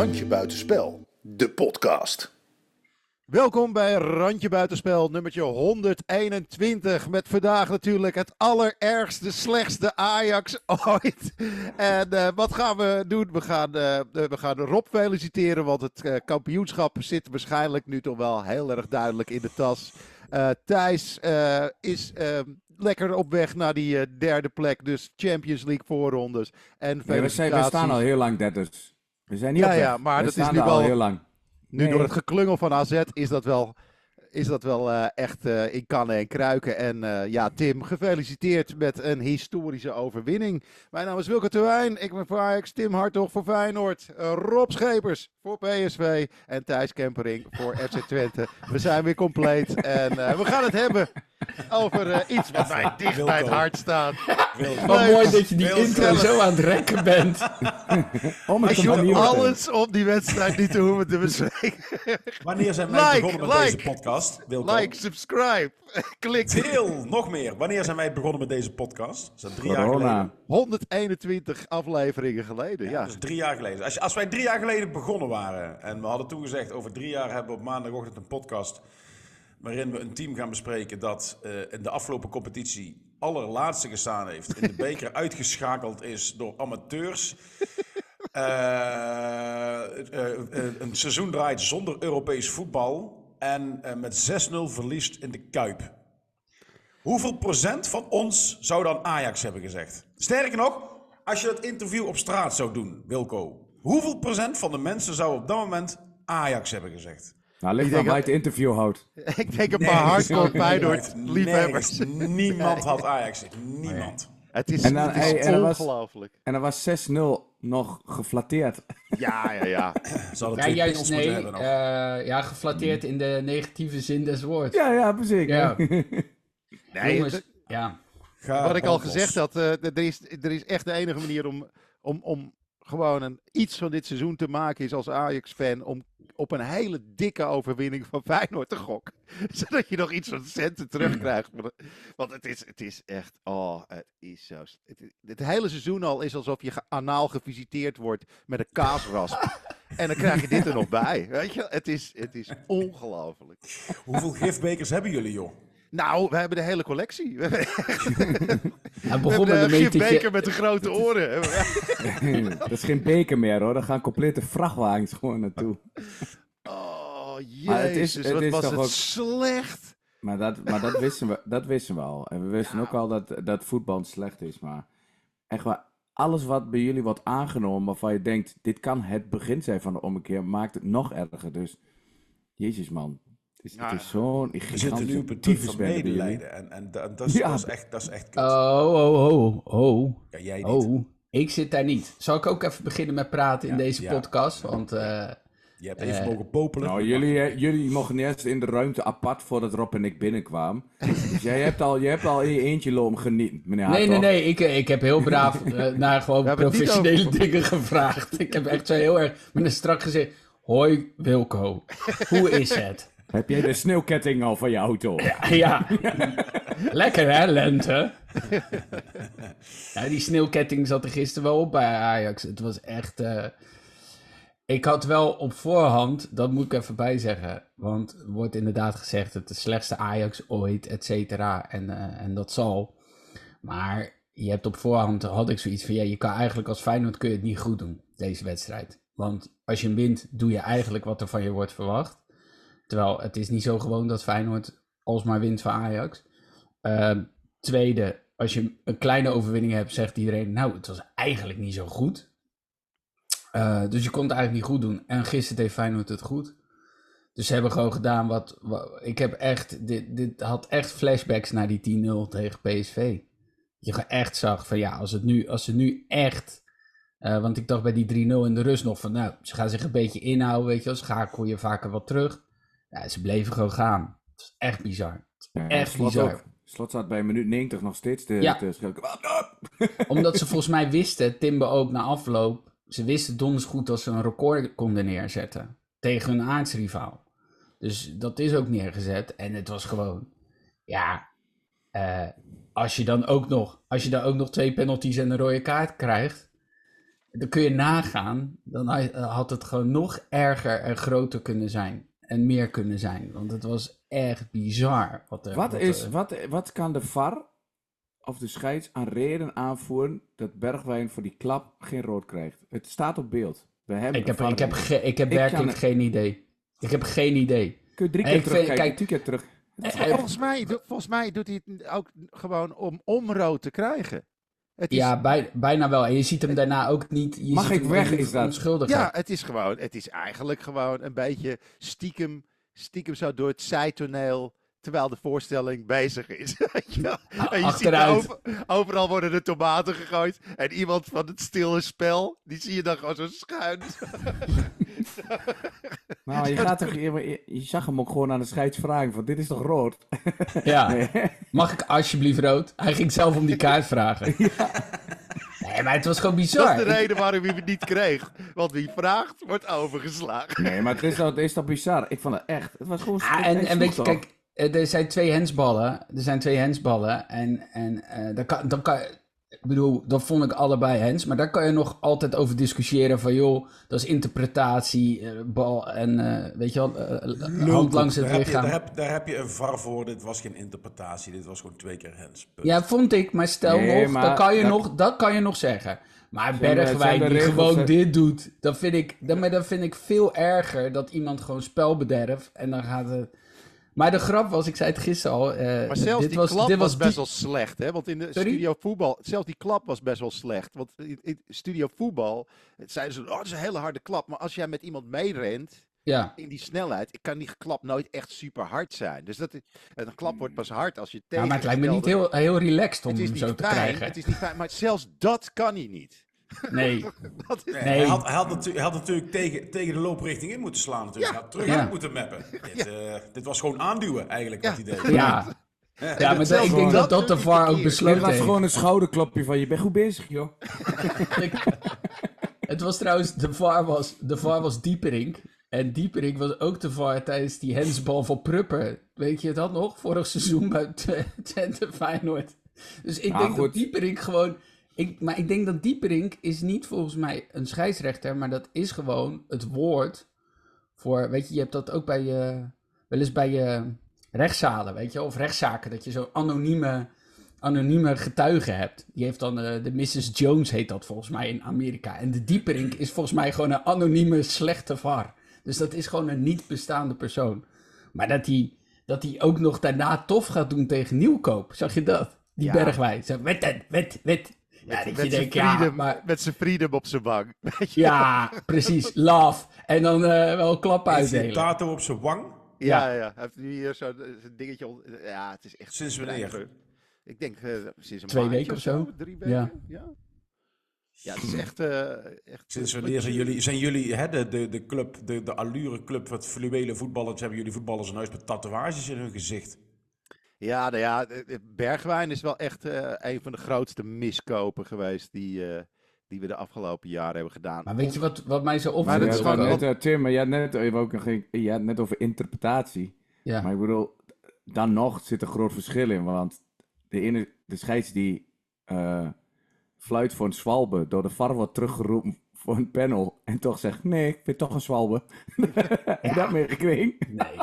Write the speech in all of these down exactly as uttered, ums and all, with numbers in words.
Randje Buitenspel, de podcast. Welkom bij Randje Buitenspel, nummertje honderdeenentwintig. Met vandaag natuurlijk het allerergste, slechtste Ajax ooit. En uh, wat gaan we doen? We gaan, uh, we gaan Rob feliciteren, want het uh, kampioenschap zit waarschijnlijk nu toch wel heel erg duidelijk in de tas. Uh, Thijs uh, is uh, lekker op weg naar die uh, derde plek, dus Champions League voorrondes. En nee, we, zijn, we staan al heel lang derders. We zijn niet ja, op weg. Ja, maar we dat staan is nu al wel heel lang. Nu nee. door het geklungel van A Z is dat wel, is dat wel uh, echt uh, in kannen en kruiken. En uh, ja, Tim, gefeliciteerd met een historische overwinning. Mijn naam is Wilco Terwijn, ik ben voor Ajax, Tim Hartog voor Feyenoord, uh, Rob Schepers voor P S V en Thijs Kempering voor F C Twente. We zijn weer compleet en uh, we gaan het hebben over uh, iets wat mij dicht bij het hart staat. Wat mooi dat je die Wilco. intro zo aan het rekken bent. Om Als je hoeft alles op die wedstrijd niet te hoeven te bespreken. Wanneer zijn wij like, begonnen met like, deze podcast? Wilco? Like, subscribe, klik. Deel, nog meer. Wanneer zijn wij begonnen met deze podcast? Is dat drie Corona. jaar geleden? honderdeenentwintig afleveringen geleden, ja. ja. Dus drie jaar geleden. Als, als wij drie jaar geleden begonnen waren en we hadden toegezegd over drie jaar hebben we op maandagochtend een podcast waarin we een team gaan bespreken dat uh, in de afgelopen competitie allerlaatste gestaan heeft. In de beker uitgeschakeld is door amateurs. Uh, uh, uh, een seizoen draait zonder Europees voetbal. En uh, met zes nul verliest in de Kuip. Hoeveel procent van ons zou dan Ajax hebben gezegd? Sterker nog, als je dat interview op straat zou doen, Wilco. Hoeveel procent van de mensen zou op dat moment Ajax hebben gezegd? Nou, ligt aan waar je het interview houdt. Ik denk een paar hardcore Feyenoord liefhebbers. Niemand had Ajax. Niemand. Het is, en dan, het is hey, ongelooflijk. En dan was zes nul nog geflatteerd. Ja, ja, ja. ja, juist nee. Uh, ja, geflatteerd in de negatieve zin des woords. Ja, ja, precies. Ja. nee, Jongens, het, ja. Wat ik al gezegd had, uh, er, is, er is echt de enige manier om, om, om gewoon een, iets van dit seizoen te maken is als Ajax-fan om op een hele dikke overwinning van Feyenoord te gokken. Zodat je nog iets van centen terugkrijgt. Want het is, het is echt, oh, het is zo... Het, het hele seizoen al is alsof je anaal gevisiteerd wordt met een kaasrasp. En dan krijg je dit er nog bij. Weet je, het is, het is ongelooflijk. Hoeveel gifbekers hebben jullie, joh? Nou, we hebben de hele collectie. We hebben, Hij begon we hebben een gifbeker met de grote oren. Dat is geen beker meer, hoor. Daar gaan complete vrachtwagens gewoon naartoe. Oh, jezus. Het is, het wat is was het ook... slecht. Maar, dat, maar dat, wisten we, dat wisten we al. En we wisten ja. ook al dat, dat voetbal slecht is. Maar echt waar, alles wat bij jullie wordt aangenomen, waarvan je denkt, dit kan het begin zijn van de ommekeer, maakt het nog erger. Dus, jezus man. Het is, ja, het is zo'n we zitten nu op het punt van medelijden. En, en dat, dat, is, ja. dat is echt, dat is echt kut. Oh, oh, oh, oh. Ja, jij niet. Oh, ik zit daar niet. Zal ik ook even beginnen met praten ja, in deze ja. podcast? Want... Uh, Je hebt even uh, mogen popelen. Nou, jullie, uh, jullie mochten eerst in de ruimte apart voordat Rob en ik binnenkwamen. Dus jij hebt al, je hebt al in je eentje loom genieten, meneer Nee, Hartog. nee, nee. Ik, ik heb heel braaf uh, naar gewoon professionele dingen gevraagd. Ik heb echt zo heel erg met een strak gezicht. Hoi Wilco, hoe is het? Heb jij de sneeuwketting al van je auto? Ja, ja. Lekker hè, lente? Ja, die sneeuwketting zat er gisteren wel op bij Ajax. Het was echt... Uh... Ik had wel op voorhand, dat moet ik even bijzeggen, want er wordt inderdaad gezegd het de slechtste Ajax ooit, et cetera. En, uh, en dat zal. Maar je hebt op voorhand, had ik zoiets van, ja, je kan eigenlijk als Feyenoord kun je het niet goed doen, deze wedstrijd. Want als je hem wint, doe je eigenlijk wat er van je wordt verwacht. Terwijl het is niet zo gewoon dat Feyenoord alsmaar wint van Ajax. Uh, tweede, als je een kleine overwinning hebt, zegt iedereen, nou, het was eigenlijk niet zo goed. Uh, dus je kon het eigenlijk niet goed doen. En gisteren deed Feyenoord het goed. Dus ze hebben gewoon gedaan wat... wat ik heb echt... Dit, dit had echt flashbacks naar die tien nul tegen P S V. Je echt zag van ja, als, het nu, als ze nu echt... Uh, want ik dacht bij die drie nul in de rust nog van... Nou, ze gaan zich een beetje inhouden, weet je wel. Schakelen je vaker wat terug. Ja, ze bleven gewoon gaan. Het is echt bizar. Ja, echt Slot bizar. Ook. Slot staat bij minuut negentig nog steeds te, ja. te schreeuwen. Omdat ze volgens mij wisten, Timber ook na afloop... Ze wisten donders goed dat ze een record konden neerzetten. Tegen hun aardsrivaal. Dus dat is ook neergezet. En het was gewoon... Ja... Uh, als je dan ook nog... Als je dan ook nog twee penalties en een rode kaart krijgt... dan kun je nagaan, dan had het gewoon nog erger en groter kunnen zijn. En meer kunnen zijn. Want het was echt bizar. Wat, er, Wat, wat, is, er... wat, wat kan de V A R of de scheids aan reden aanvoeren dat Bergwijn voor die klap geen rood krijgt? Het staat op beeld. We hebben Ik heb, V A R ik heb, niet. ge, ik heb Ik werkelijk kan- geen idee. Ik heb geen idee. Kun je drie En keer ik vind- terugkijken, kijk- tien keer terug. Eh, Volgens mij, do- volgens mij doet hij het ook gewoon om, om rood te krijgen. Het is, Ja, bij, bijna wel. En je ziet hem daarna ook niet... Je Mag ziet ik hem weg, ook niet is dat? onschuldigen. ja, het is gewoon, het is eigenlijk gewoon een beetje stiekem, stiekem zo door het zijtoneel, terwijl de voorstelling bezig is. Weet je wel? En je ziet achteruit. over- overal worden de tomaten gegooid. En iemand van het stille spel, die zie je dan gewoon zo schuin. Nou, je, gaat toch, je, je- je zag hem ook gewoon aan de scheids vragen van dit is toch rood? Ja. Nee. Mag ik alsjeblieft rood? Hij ging zelf om die kaart vragen. Nee, maar het was gewoon Dat bizar. is de reden waarom hij het niet kreeg. Want wie vraagt, wordt overgeslagen. Nee, maar het is, toch- het is toch bizar? Ik vond het echt. Het was gewoon... Ah, hij en, en sloeg weet je, toch? kijk, eh, er zijn twee hensballen. Er zijn twee hensballen. En, en eh, dan kan, dan kan, ik bedoel, dat vond ik allebei hens. Maar daar kan je nog altijd over discussiëren van, joh, dat is interpretatie, eh, bal en, eh, weet je wel, eh, hand langs het daar, heb je, lichaam. daar, heb, daar heb je een V A R voor. Dit was geen interpretatie. Dit was gewoon twee keer hands. Punt. Ja, vond ik. Maar stel Nee, nog, maar dat, kan je dat- nog, dat kan je nog zeggen. Maar Zijn de- zijn Bergwijn de die regels, gewoon hè? dit doet, dat vind ik, dat, maar dat vind ik veel erger dat iemand gewoon spel bederft en dan gaat het... Maar de grap was, ik zei het gisteren al, eh, Maar zelfs dit die was, klap dit was, was best die- wel slecht, hè? Want in de Sorry? studio voetbal, zelfs die klap was best wel slecht. Want in, in studio voetbal het zeiden ze, oh, dat is een hele harde klap. Maar als jij met iemand meerent, Ja, in die snelheid, kan die klap nooit echt super hard zijn. Dus dat is, een klap wordt pas hard als je ja tegen. maar het lijkt me niet heel, heel relaxed om het is hem niet zo te fijn, krijgen. Het is niet fijn, maar zelfs dat kan hij niet. Nee, Dat is, Nee, Nee. Hij, had, hij, had natu- hij had natuurlijk tegen, tegen de looprichting in moeten slaan. Natuurlijk. Ja. Hij had terug Ja. uit moeten mappen. Dit, eh, dit was gewoon aanduwen eigenlijk wat hij deed. ja. Ja, maar zelfs ik denk dat dat dat de doet V A R hij ook verkeerd. Het besloten was heeft. gewoon een schouderklopje van je bent goed bezig, joh. Ik- het was trouwens, de V A R was, de V A R was Dieperink. En Dieperink was ook de V A R tijdens die hensbal van Prupper. Weet je dat nog? Vorig seizoen bij Tw- Twente Feyenoord. Dus ik Ah, denk goed. dat Dieperink gewoon... Ik, maar ik denk dat Dieperink is niet volgens mij een scheidsrechter, maar dat is gewoon het woord voor... Weet je, je hebt dat ook bij je... Wel eens bij je rechtszalen, weet je, of rechtszaken, dat je zo'n anonieme... anonieme getuige hebt. Die heeft dan eh, de missus Jones heet dat volgens mij in Amerika. En de Dieperink is volgens mij gewoon een anonieme slechte V A R. Dus dat is gewoon een niet bestaande persoon. Maar dat hij dat hij ook nog daarna tof gaat doen tegen Nieuwkoop. Zag je dat? Die Ja. Bergwijn. Zo, wet, wet, wet, wet. Ja, dat je met zijn denkt, ja, freedom, maar... met zijn freedom op zijn wang. Weet je? Ja, precies. Love. En dan eh, wel klappen Heeft hij een uitdelen. tato op zijn wang? Ja, ja, hij heeft nu hier zo'n zo'n dingetje. onder- Ja, het is echt. Sinds wanneer? Ik denk eh, sinds een Twee maandje weken of zo. Drie weken. Ja. Ja. Ja, het is echt. eh, echt Sinds wanneer zijn jullie, zijn jullie hè, de, de, de club, de, de allure club, wat fluwelen voetballers, hebben jullie voetballers in huis met tatoeages in hun gezicht? Ja, nou ja, eh, eh, Bergwijn is wel echt eh, een van de grootste miskopen geweest die, eh, die we de afgelopen jaren hebben gedaan. Maar weet je wat, wat mij zo Maar opviel? dat Ja, is dat gewoon- was net, eh, Tim, maar je had net, even ook nog geen- je had net over interpretatie. Ja. Maar ik bedoel, dan nog zit een groot verschil in. Want de ene, de scheids die eh, fluit voor een zwalbe, door de V A R wordt teruggeroepen voor een panel. En toch zegt, nee, ik vind toch een zwalbe. Heb je dat meegekregen? Nee.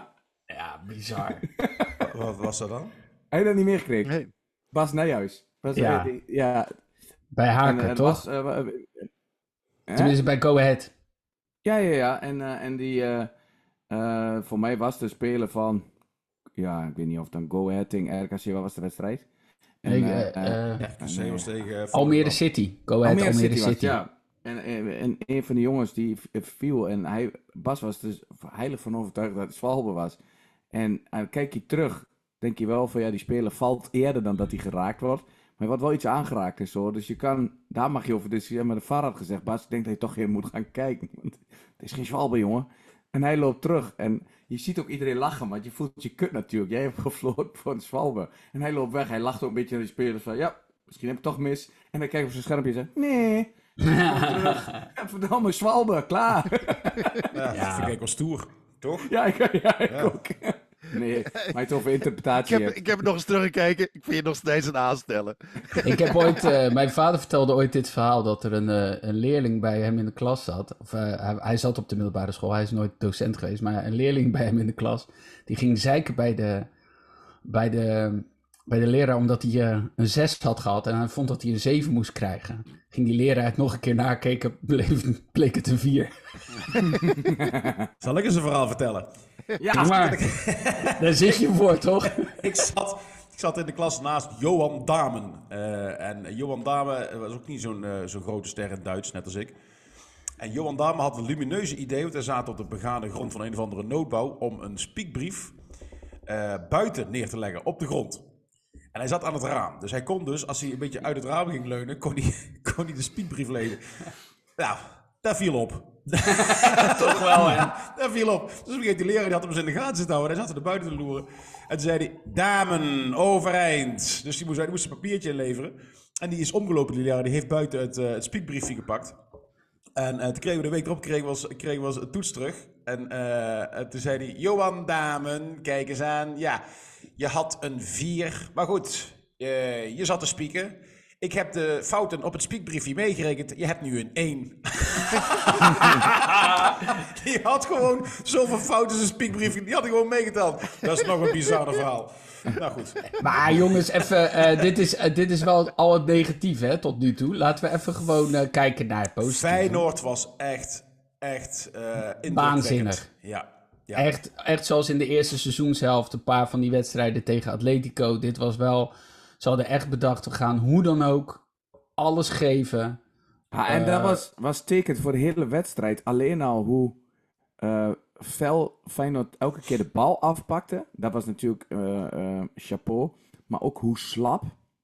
Ja, bizar. Wat was dat dan? Heb je dat niet meegekregen? Nee. Bas Nijhuis. Was, Ja. eh, die- ja. Bij En, Haken, eh, toch? was, eh, wa- eh, hè? Tenminste bij Go Ahead. Ja, ja, ja. En, eh, en die, eh, eh, voor mij was de speler van, ja, ik weet niet of het dan Go Ahead tegen R K C, wat was de wedstrijd? En, Nee, eh, eh, eh, eh, R K C was tegen... uh, Almere City. Go Ahead, Almere Almere, City was het, City. ja. En, en, en een van de jongens die v- viel en hij, Bas was dus heilig van overtuigd dat het Zwalbe was. En uh, kijk je terug, denk je wel van ja, die speler valt eerder dan dat hij geraakt wordt. Maar er wordt wel iets aangeraakt en zo. Dus je kan, daar mag je over discussiëren. Maar de V A R had gezegd, Bas, ik denk dat je toch even moet gaan kijken. Want het is geen Zwalbe, jongen. En hij loopt terug. En je ziet ook iedereen lachen, want je voelt je kut natuurlijk. Jij hebt gefloten voor een Zwalbe. En hij loopt weg. Hij lacht ook een beetje naar die spelers van, ja, misschien heb ik toch mis. En dan kijkt hij op zijn schermpje en zegt, nee. Terug. En verdomme, Zwalbe, klaar. Ja, Ja. dat vind ik wel stoer, toch? Ja, ik, ja, ik Ja. ook. Nee, maar het over interpretatie Ik heb, hebt. ik heb het nog eens teruggekeken. Ik vind je nog steeds een aansteller. Ik heb ooit, uh, mijn vader vertelde ooit dit verhaal, dat er een, uh, een leerling bij hem in de klas zat. Of, uh, hij, hij zat op de middelbare school, hij is nooit docent geweest, maar een leerling bij hem in de klas, die ging zeiken bij de, bij de, bij de leraar omdat hij uh, een zes had gehad en hij vond dat hij een zeven moest krijgen. Ging die leraar het nog een keer nakeken, bleef, bleek het een vier. Zal ik eens een verhaal vertellen? Ja, maar daar zit je voor, toch? ik, zat, ik zat in de klas naast Johan Damen. Uh, en Johan Damen was ook niet zo'n uh, zo'n grote ster in Duits, net als ik. En Johan Damen had een lumineuze idee, want hij zat op de begane grond van een of andere noodbouw, om een spiekbrief uh, buiten neer te leggen, op de grond. En hij zat aan het raam. Dus hij kon dus, als hij een beetje uit het raam ging leunen, kon hij, kon hij de spiekbrief lezen. Nou, dat viel op. Toch wel, hè? Dat viel op. Dus vergeet die leraar, die had hem eens in de gaten zitten houden. Hij zat er buiten te loeren. En toen zei hij, damen, overeind. Dus die moest, hij moest een papiertje inleveren. En die is omgelopen, die leraar. Die heeft buiten het, uh, het spiekbriefje gepakt. En uh, toen kregen we de week erop kregen we ons, kregen we ons een toets terug. En uh, toen zei hij, Johan, damen, kijk eens aan. Ja, je had een vier. Maar goed, uh, je zat te spieken. Ik heb de fouten op het spiekbriefje meegerekend. Je hebt nu een één. Die had gewoon zoveel fouten in zijn spiekbriefje. Die had hij gewoon meegeteld. Dat is nog een bizarre verhaal. Nou goed. Maar jongens, even, uh, dit, is, uh, dit is wel al het negatief, hè, tot nu toe. Laten we even gewoon uh, kijken naar het positieve. Feyenoord was echt, echt uh, indrukwekkend. Waanzinnig. Ja. Ja. Echt, echt zoals in de eerste seizoenshelft, een paar van die wedstrijden tegen Atletico. Dit was wel, ze hadden echt bedacht, we gaan hoe dan ook alles geven. Ah, en Uh, dat was, was tekend voor de hele wedstrijd. Alleen al hoe uh, fel Feyenoord elke keer de bal afpakte. Dat was natuurlijk uh, uh, chapeau. Maar ook hoe slap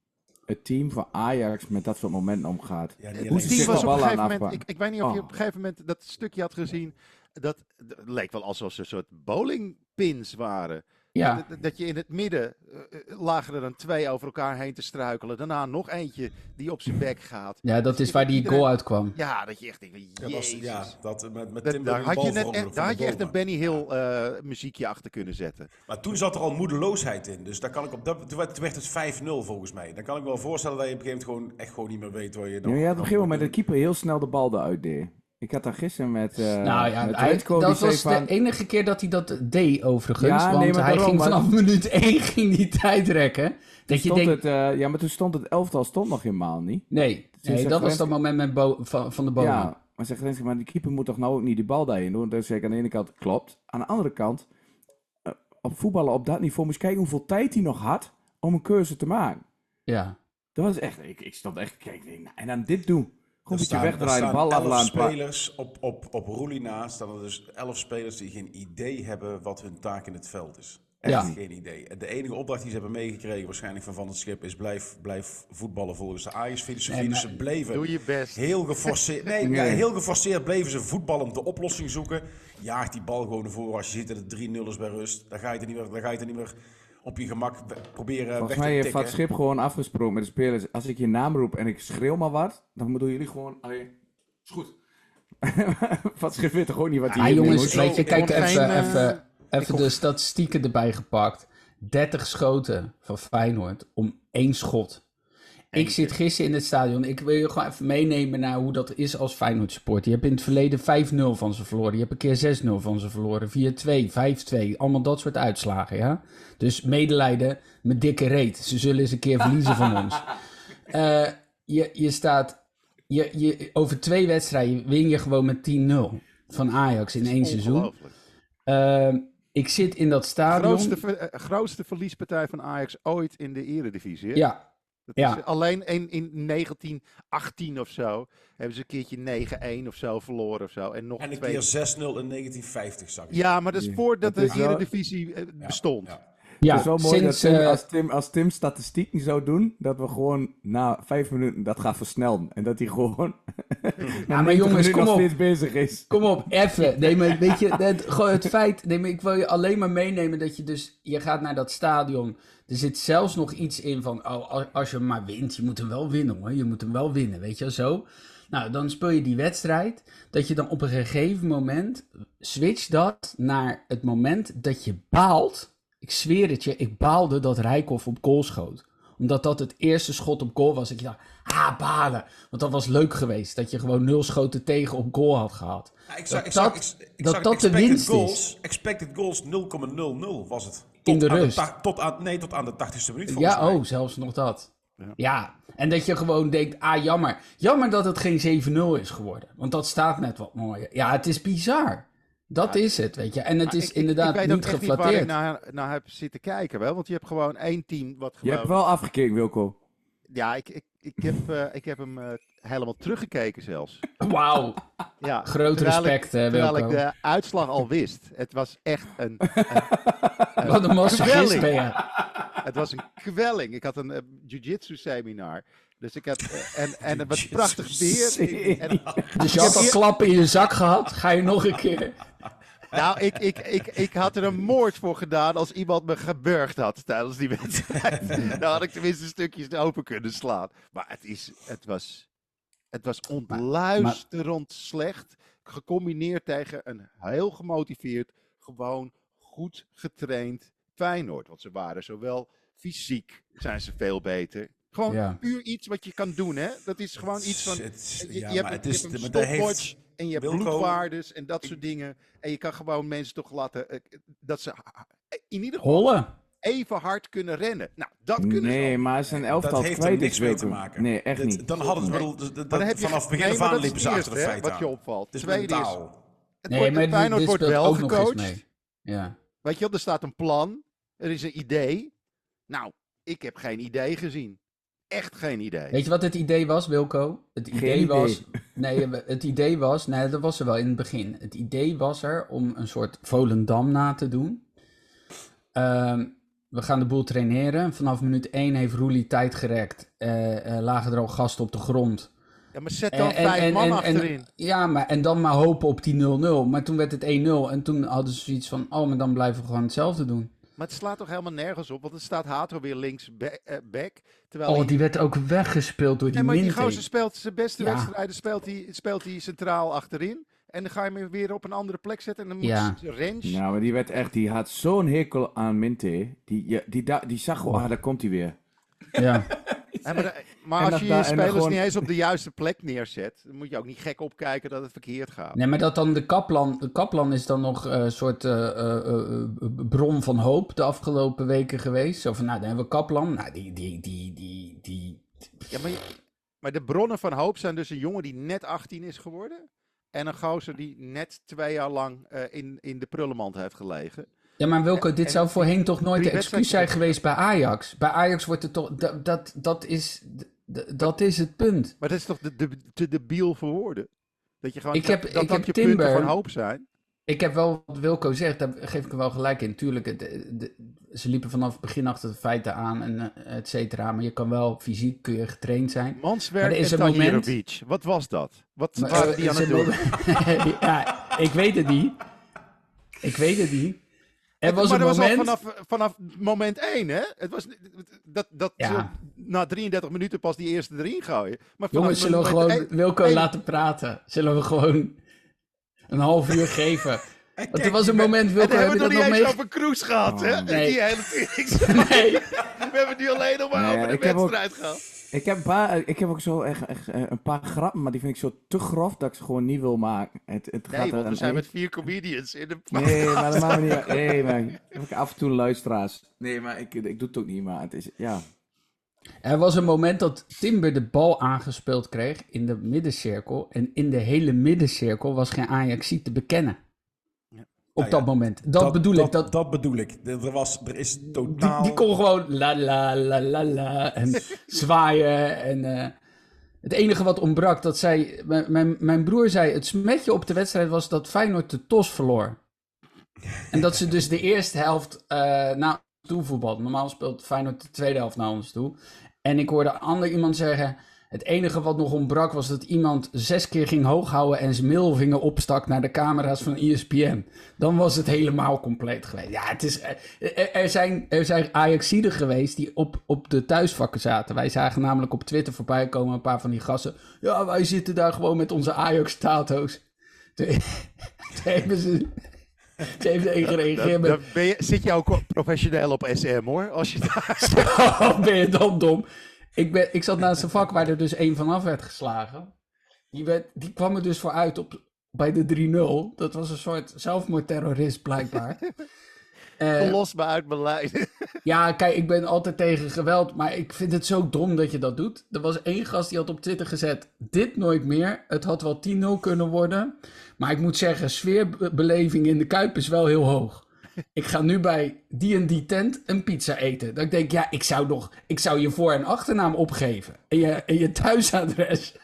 het team van Ajax met dat soort momenten omgaat. Ja, Het hoe team zit was de op een bal aan gegeven moment, afpa- ik, ik weet niet of je Oh. op een gegeven moment dat stukje had gezien. Dat, dat leek wel alsof ze een soort bowlingpins waren. Ja, Dat, dat je in het midden uh, lagen er dan twee over elkaar heen te struikelen. Daarna nog eentje die op zijn bek gaat. ja, dat is waar die Iedereen- goal uitkwam. Ja, dat je echt denkt, Dat was, jezus. ja, dat met, met Dat- Tim daar de had je, bal net, veroveren echt- van daar de had je echt een Boma. Benny Hill uh, muziekje achter kunnen zetten. Maar toen zat er al moedeloosheid in. Dus daar kan ik op dat, toen werd toen werd het vijf nul volgens mij. Dan kan ik me wel voorstellen dat je op een gegeven moment gewoon echt gewoon niet meer weet waar je Ja, dan... maar je had op een gegeven moment dan- met de keeper heel snel de bal eruit deed. Ik had daar gisteren met, uh, Nou ja, met hij, Renko, die dat zei was van... de enige keer dat hij dat deed overigens. Ja, want nee, maar hij daarom, ging maar- vanaf minuut één ging die tijd rekken. Toen Dat je stond denkt, het, uh, ja, maar toen stond het elftal stond nog helemaal niet. nee, nee zegt dat was Renske- dat moment met Bo, van, van de Boma. Ja, maar zegt Renske, maar die keeper moet toch nou ook niet die bal daarin doen? Dan zeg ik aan de ene kant, klopt. Aan de andere kant, uh, op voetballen op dat niveau, moest je kijken hoeveel tijd hij nog had om een keuze te maken. Ja. Dat was echt, ik, ik stond echt, kijk, nou, en dan dit doen. Gewoon Er een beetje staan, er wegdraaien, de staan bal elf aflaten. pa- spelers op, op, op Roelie na. Staan er dus elf spelers die geen idee hebben wat hun taak in het veld is. Echt Ja. geen idee. En de enige opdracht die ze hebben meegekregen, waarschijnlijk van Van het Schip, is blijf, blijf voetballen volgens de Ajax-filosofie. Nee, Dus maar- ze bleven Doe je best. heel geforceerd, nee, Nee. ja, heel geforceerd bleven ze voetballend de oplossing zoeken. Jaag die bal gewoon naar voren. Als je ziet dat het drie nul is bij rust, dan ga je er niet meer, dan ga je er niet meer op je gemak we- proberen Volgens weg mij te heeft tikken. Van het Schip gewoon afgesproken met de spelers. Als ik je naam roep en ik schreeuw maar wat, dan moeten jullie gewoon... Allee, is goed. Van het Schip weet toch gewoon niet wat hij Ah, hiermee jongens, moet. weet je, Ik kijk vond even, geen, eh, even, ik even vond- de statistieken erbij gepakt. dertig schoten van Feyenoord om één schot. Ik zit gisteren in het stadion. Ik wil je gewoon even meenemen naar hoe dat is als Feyenoord supporter. Je hebt in het verleden vijf nul van ze verloren. Je hebt een keer zes nul van ze verloren. vier twee, vijf twee. Allemaal dat soort uitslagen, ja. Dus medelijden met dikke reet. Ze zullen eens een keer verliezen van ons. Uh, je, je staat... Je, je, over twee wedstrijden win je gewoon met tien nul van Ajax in één seizoen. Ongelooflijk. Uh, ik zit in dat stadion. Grootste, ver- eh, grootste verliespartij van Ajax ooit in de Eredivisie. Hè? Ja, Dat ja. is alleen in, in negentien achttien of zo hebben ze een keertje negen één of zo verloren of zo. En nog En een twee. keer zes nul in negentien vijftig zag ik. Ja, maar dat is Ja. voordat Het is de wel- Eredivisie eh, Ja, bestond. ja. ja, Het is wel mooi sinds, dat Tim, uh, als, Tim, als Tim statistieken zou doen, dat we gewoon na vijf minuten dat gaat versnellen. En dat hij gewoon Ja, maar jongens, kom nog op. steeds bezig is. Kom op, even. Nee, maar weet je, het, gewoon het feit... Nee, maar ik wil je alleen maar meenemen dat je dus... Je gaat naar dat stadion. Er zit zelfs nog iets in van... Oh, als- als je hem maar wint, je moet hem wel winnen, hoor. Je moet hem wel winnen, weet je wel, zo. Nou, dan speel je die wedstrijd. Dat je dan op een gegeven moment... Switch dat naar het moment dat je baalt... Ik zweer het je, ik baalde dat Rijkoff op goal schoot. Omdat dat het eerste schot op goal was. Ik dacht, ah, balen. Want dat was leuk geweest. Dat je gewoon nul schoten tegen op goal had gehad. Ja, ik zag, dat ik zag, dat, ik, ik dat, zag dat de expected winst goals, is. Expected goals nul komma nul nul was het. Tot In de aan rust. ta- tot aan, nee, tot aan de tachtigste minuut volgens Ja, mij. oh, zelfs nog dat. Ja. Ja, en dat je gewoon denkt, ah, jammer. Jammer dat het geen zeven nul is geworden. Want dat staat net wat mooier. Ja, het is bizar. Dat Ja, is het, weet je. En het Maar is ik- ik- inderdaad ik weet ook niet echt niet waar ik geflatteerd. naar, naar heb zitten kijken, wel. Want je hebt gewoon één team wat Je gewoon... hebt wel afgekeken, Wilco. Ja, ik, ik, ik, heb, eh, ik heb hem eh, helemaal teruggekeken zelfs. Wauw, Ja, groot terwijl respect, ik, eh, Terwijl Wilco. ik de uitslag al wist. Het was echt een... een Wat een masochist kwelling. ben je. Het was een kwelling. Ik had een uh, jiu-jitsu seminar. Dus ik heb... eh, en, en het was prachtig weer. En, Dus je had al hier- klappen in je zak gehad. Ga je nog een keer. nou, ik, ik, ik, ik had er een moord voor gedaan als iemand me geburgd had tijdens die wedstrijd. Dan had ik tenminste stukjes open kunnen slaan. Maar het, is, het was... Het was ontluisterend slecht. Gecombineerd tegen een heel gemotiveerd, gewoon goed getraind Feyenoord. Want ze waren zowel fysiek, zijn ze veel beter. Gewoon Ja. puur iets wat je kan doen, hè? Dat is gewoon iets van... Het- Je, ja, je hebt, maar een- het je is- hebt een maar daar heeft- stopwatch en je hebt Wilco- bloedwaardes en dat soort dingen. En je kan gewoon mensen toch laten... eh, dat ze in ieder geval Hollen. even hard kunnen rennen. Nou, dat kunnen ze Nee, al. maar zijn Dat elftal heeft er kwijt niks is, mee te Wilco. maken. Nee, echt Dit- niet. Dan hadden ze Nee. wel, dat- Maar dat- dan heb je vanaf ge- begin nee, af maar aan dat is liepen ze het achter de eerste, hè, feiten wat je aan. opvalt. Het is Tweede is, mentaal. het Nee, wordt, maar dit, Feyenoord dit wordt speelt wel ook nog eens gecoacht. mee. Ja. Weet je wel, er staat een plan. Er is een idee. Nou, ik heb geen idee gezien. Echt geen idee. Weet je wat het idee was, Wilco? Het Geen idee idee. was... Nee, het idee was... Nee, dat was er wel in het begin. Het idee was er om een soort Volendam na te doen. Ehm, we gaan de boel traineren. Vanaf minuut één heeft Roelie tijd gerekt. Eh, eh, lagen er al gasten op de grond. Ja, maar zet dan En- en- vijf en- man en- achterin. Ja, maar, en dan maar hopen op die nul nul. Maar toen werd het één nul. En toen hadden ze zoiets van... Oh, maar dan blijven we gewoon hetzelfde doen. Maar het slaat toch helemaal nergens op. Want er staat Hato weer links ba- eh, back. Terwijl Oh, hij... die werd ook weggespeeld door die Nee, maar die Minte. gozer speelt zijn beste Ja. wedstrijden speelt hij, speelt hij centraal achterin. En dan ga je hem weer op een andere plek zetten. En dan moet Ja. Rens... Ja, maar die werd echt, die had zo'n hekel aan Minte. Die, ja, die, da- die zag gewoon, ah, daar komt hij weer. Ja. Ja, maar, de- maar En als dat je da- je en dan spelers gewoon- niet eens op de juiste plek neerzet, dan moet je ook niet gek opkijken dat het verkeerd gaat. Nee, maar dat dan de Kaplan... De Kaplan is dan nog een soort eh, eh, eh, bron van hoop de afgelopen weken geweest. Zo van, nou, dan hebben we Kaplan. Nou, die... die, die, die, die... Ja, maar, je- maar de bronnen van hoop zijn dus een jongen die net achttien is geworden. En een gozer die net twee jaar lang eh, in, in de prullenmand heeft gelegen. Ja, maar Wilco, En- dit en zou voorheen toch nooit drie de excuus zijn wedstrijden- geweest bij Ajax? Bij Ajax wordt het toch... Dat, dat, dat, is, d- dat is het punt. Maar dat is toch de, de, te debiel voor woorden? Dat je gewoon Ik heb- dat, ik dat, heb dat je Timber- punten van hoop zijn. Ik heb wel wat Wilco zegt, daar geef ik hem wel gelijk in. Tuurlijk, het- de- ze liepen vanaf het begin achter de feiten aan en eh, et cetera. Maar je kan wel fysiek kun je getraind zijn. Maar Manswerk er is en een moment- Tahirovic. Wat was dat? Wat Maar, waren eh, die aan is het een doen? moment- ja, ik weet het niet. Ik weet het niet. Er was maar een dat moment... was al vanaf, vanaf moment één, hè? Het was, dat dat Ja. ze na drieëndertig minuten pas die eerste erin gooien. Maar vanaf Jongens, zullen we moment gewoon één- Wilco één- laten praten? Zullen we gewoon een half uur geven? Want er Kijk, was een je bent- moment, En Wilco, dan heb hebben je we dat het nog nog niet eens mee? over Kroes gehad, hè? Oh, nee. Die hele tering. Nee. We hebben het nu alleen nog maar Nou Nee, over de ik heb ook- wedstrijd gehad. Ik heb, een paar, ik heb ook zo echt, echt eh, een paar grappen, maar die vind ik zo te grof dat ik ze gewoon niet wil maken. Het, het gaat Nee, er want we een zijn eind- met vier comedians in de Nee, maar dat maakt me niet uit. Nee, maar heb ik af en toe luisteraars. Nee, maar ik, ik doe het ook niet, maar het is, ja. Er was een moment dat Timber de bal aangespeeld kreeg in de middencirkel. En in de hele middencirkel was geen Ajaxiet te bekennen. Op ja, dat moment. Dat, bedoel ik. Dat, dat bedoel ik. Er, was, er is die, totaal... die kon gewoon la la la la la en zwaaien. En eh, het enige wat ontbrak, dat zei... Mijn, mijn, mijn broer zei, het smetje op de wedstrijd was dat Feyenoord de tos verloor. En dat ze dus de eerste helft uh, naar ons toe voetbal. Normaal speelt Feyenoord de tweede helft naar ons toe. En ik hoorde ander iemand zeggen... Het enige wat nog ontbrak was dat iemand zes keer ging hooghouden en zijn middelvinger opstak naar de camera's van E S P N. Dan was het helemaal compleet geweest. Ja, het is, er, er zijn, er zijn Ajaxiden geweest die op, op de thuisvakken zaten. Wij zagen namelijk op Twitter voorbij komen een paar van die gasten. Ja, wij zitten daar gewoon met onze Ajax-tato's. Toen hebben ze... Ze heeft één gereageerd Dan, met... dan ben je, zit je ook professioneel op S M, hoor. Als je daar... Oh, ben je dan dom? Ik, ben, ik zat naast een vak waar er dus één vanaf werd geslagen. Die, werd, die kwam er dus voor uit op, bij de drie nul. Dat was een soort zelfmoordterrorist, blijkbaar. Uh, Los me uit mijn lijn. ja, kijk, ik ben altijd tegen geweld, maar ik vind het zo dom dat je dat doet. Er was één gast die had op Twitter gezet, dit nooit meer. Het had wel tien nul kunnen worden. Maar ik moet zeggen, sfeerbeleving in de Kuip is wel heel hoog. Ik ga nu bij die en die tent een pizza eten. Dan denk ik, ja, ik zou, nog, ik zou je voor- en achternaam opgeven. En je, en je thuisadres.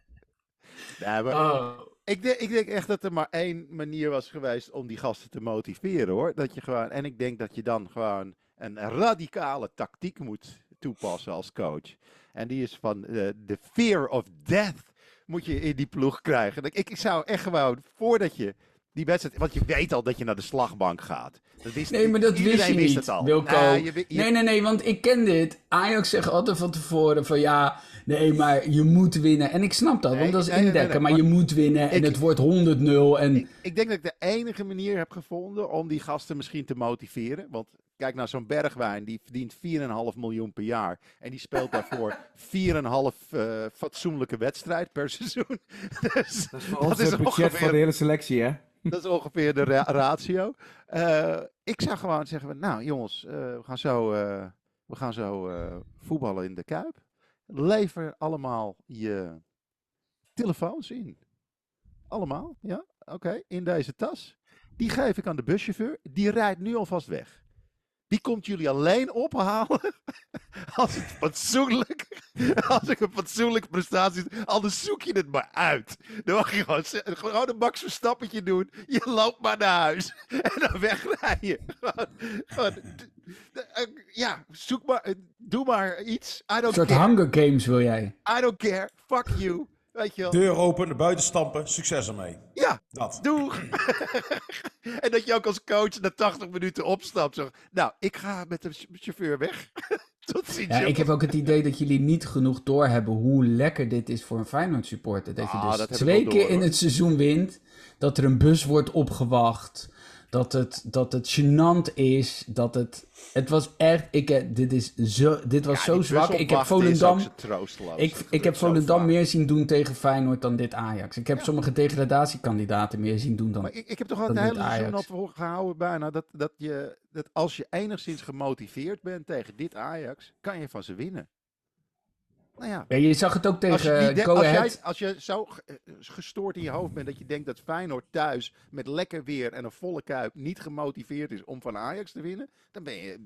Ja, maar Oh. ik, denk, ik denk echt dat er maar één manier was geweest om die gasten te motiveren, hoor. Dat je gewoon, en ik denk dat je dan gewoon een radicale tactiek moet toepassen als coach. En die is van uh, de fear of death moet je in die ploeg krijgen. Ik, ik zou echt gewoon, voordat je die wedstrijd... Want je weet al dat je naar de slagbank gaat. Dat wist, Nee, maar dat iedereen wist je wist niet, het al. Wilco. Nou, je, je, Nee, nee, nee, want ik ken dit. Ajax zegt altijd van tevoren van ja, nee, maar je moet winnen. En ik snap dat, Nee, want dat is nee, nee, indekken. nee, maar, maar je moet winnen en ik- het wordt honderd nul. En... Ik, ik denk dat ik de enige manier heb gevonden om die gasten misschien te motiveren. Want kijk naar zo'n Bergwijn, die verdient vier komma vijf miljoen per jaar. En die speelt daarvoor vier komma vijf uh, fatsoenlijke wedstrijd per seizoen. Dus Dat is voor dat ons is het budget ongeveer- voor de hele selectie, hè? dat is ongeveer de ra- ratio. Uh, ik zou gewoon zeggen, nou jongens, uh, we gaan zo, uh, we gaan zo uh, voetballen in de Kuip. Lever allemaal je telefoons in. Allemaal, ja? Oké, okay, in deze tas. Die geef ik aan de buschauffeur. Die rijdt nu alvast weg. Die komt jullie alleen ophalen als het fatsoenlijk, als ik een fatsoenlijke prestatie, anders zoek je het maar uit. Dan mag je gewoon, gewoon een Max Verstappentje doen. Je loopt maar naar huis en dan wegrijden. Gewoon, gewoon, ja, zoek maar, doe maar iets. I don't Een soort care. Hunger Games wil jij. I don't care. Fuck you. Weet je wel. Deur open, naar buiten stampen, succes ermee. Ja, Dat. doe. En dat je ook als coach na tachtig minuten opstapt. Zo, nou, ik ga met de chauffeur weg. Tot ziens. Ja, ik heb ook het idee dat jullie niet genoeg doorhebben hoe lekker dit is voor een Feyenoord supporter. Dat je Ah, dus dat heb ik twee wel keer door, in hoor. het seizoen wint. Dat er een bus wordt opgewacht. Dat het, dat het gênant is. Dat het... Het was echt... Ik, heb- dit, is zo, dit was Ja, zo die zwak. Ik heb busopwachten is Volendam... ook zo troosteloos. Ik, Dat ik heb gebeurt zo Volendam vaak. meer zien doen tegen Feyenoord dan dit Ajax. Ik heb sommige degradatiekandidaten meer zien doen dan... Maar ik, ik heb toch al dan het dit hele seizoen al Ajax. voor gehouden bijna. Dat, dat, je, dat als je enigszins gemotiveerd bent tegen dit Ajax, kan je van ze winnen. Nou ja. Ja, je zag het ook Als je, tegen niet de- Go als, Ahead. jij, als je zo ge- eh, gestoord in je hoofd bent dat je denkt dat Feyenoord thuis met lekker weer en een volle kuip niet gemotiveerd is om van Ajax te winnen, dan ben je...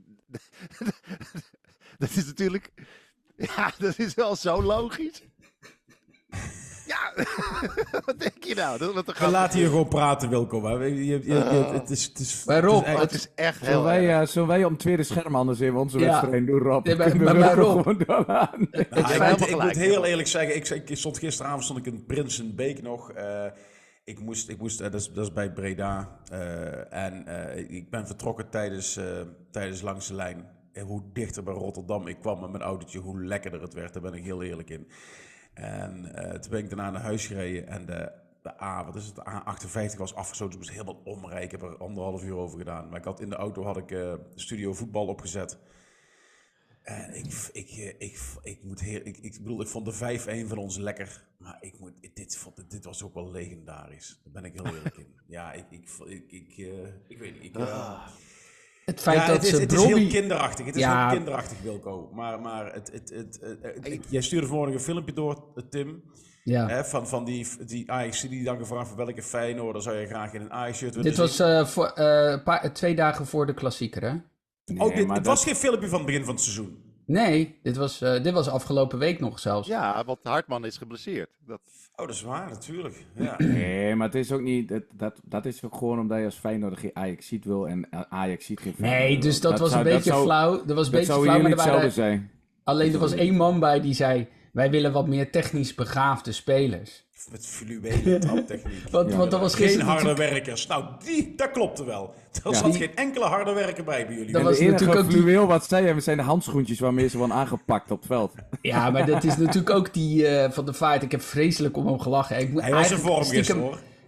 Dat is natuurlijk... Ja, dat is wel zo logisch. Ja, wat denk je nou? Dat, wat er We gaat laten je gewoon praten, Wilco. hè. Je, je, je, je- het is, het is, Maar Rob, het is echt- Het is echt Zullen heel wij, erg. uh, zullen wij om het tweede scherm anders in onze Ja. wedstrijd doen, Rob? Nee, maar- Kunnen we maar- maar Wilco Rob- gewoon doorlaan? Ja, hebt ik, helemaal moet, ik gelijk, moet heel Rob. eerlijk zeggen, ik, ik stond gisteravond stond ik in Prinsenbeek nog. eh, ik moest, ik moest eh, dat, is, dat is bij Breda. eh, en eh, ik ben vertrokken tijdens, eh, tijdens Langs de Lijn. En hoe dichter bij Rotterdam ik kwam met mijn autootje, hoe lekkerder het werd. Daar ben ik heel eerlijk in. En eh, toen ben ik daarna naar huis gereden en de, de A, wat is het, de A achtenvijftig was afgesloten. Dus ik moest helemaal omrijden. Ik heb er anderhalf uur over gedaan. Maar ik had in de auto had ik eh, Studio Voetbal opgezet. En ik, ik, ik, ik, ik moet heel, ik, ik bedoel, ik vond de vijf-een van ons lekker. Maar ik moet, dit, vond, dit was ook wel legendarisch. Daar ben ik heel eerlijk in. Ja, ik, ik, ik, ik, uh, ik weet niet. Ik, uh, Het feit ja, dat het is, ze het is Brobby... heel kinderachtig. Het is Ja. heel kinderachtig, Wilco. Maar, maar het, het, het, het, het- ik, jij stuurde vanmorgen een filmpje door, eh, Tim. Ja. Hè, van, van die, die Ajax die dan gevraagd van welke Feyenoord, dan zou je graag in een Ajax-shirt willen Dit was zien. eh, voor, eh, paar, twee dagen voor de klassieker, hè? Oh, Nee, dit, maar het dat- was geen filmpje van het begin van het seizoen. Nee, dit was, eh, dit was afgelopen week nog zelfs. Ja, want Hartman is geblesseerd. Dat, Oh, dat is waar, natuurlijk. Ja. Nee, maar het is ook niet... Dat, dat, dat is ook gewoon omdat je als Feyenoord geen Ajax ziet wil en uh, Ajax ziet geen Feyenoord Nee, wil. dus dat, was zou- een beetje zou- flauw. Dat was een Dat beetje zou flauw, hier maar niet er waren... hetzelfde zijn. Alleen er was één man bij die zei... Wij willen wat meer technisch begaafde spelers. Met fluwelen traptechniek. Want, Ja. want dat was Geen gisteren harde natuurlijk- werkers. Nou, die, dat klopte wel. Er Ja. zat Die- geen enkele harde werker bij bij jullie. Dat En was de enige natuurlijk ook die- fluweel wat zij hebben zijn de handschoentjes waarmee ze worden aangepakt op het veld. Ja, maar dat is natuurlijk ook die eh, van de vaart. Ik heb vreselijk om hem gelachen. Ik moet Hij was in eigenlijk vorm gisteren, stiekem- hoor.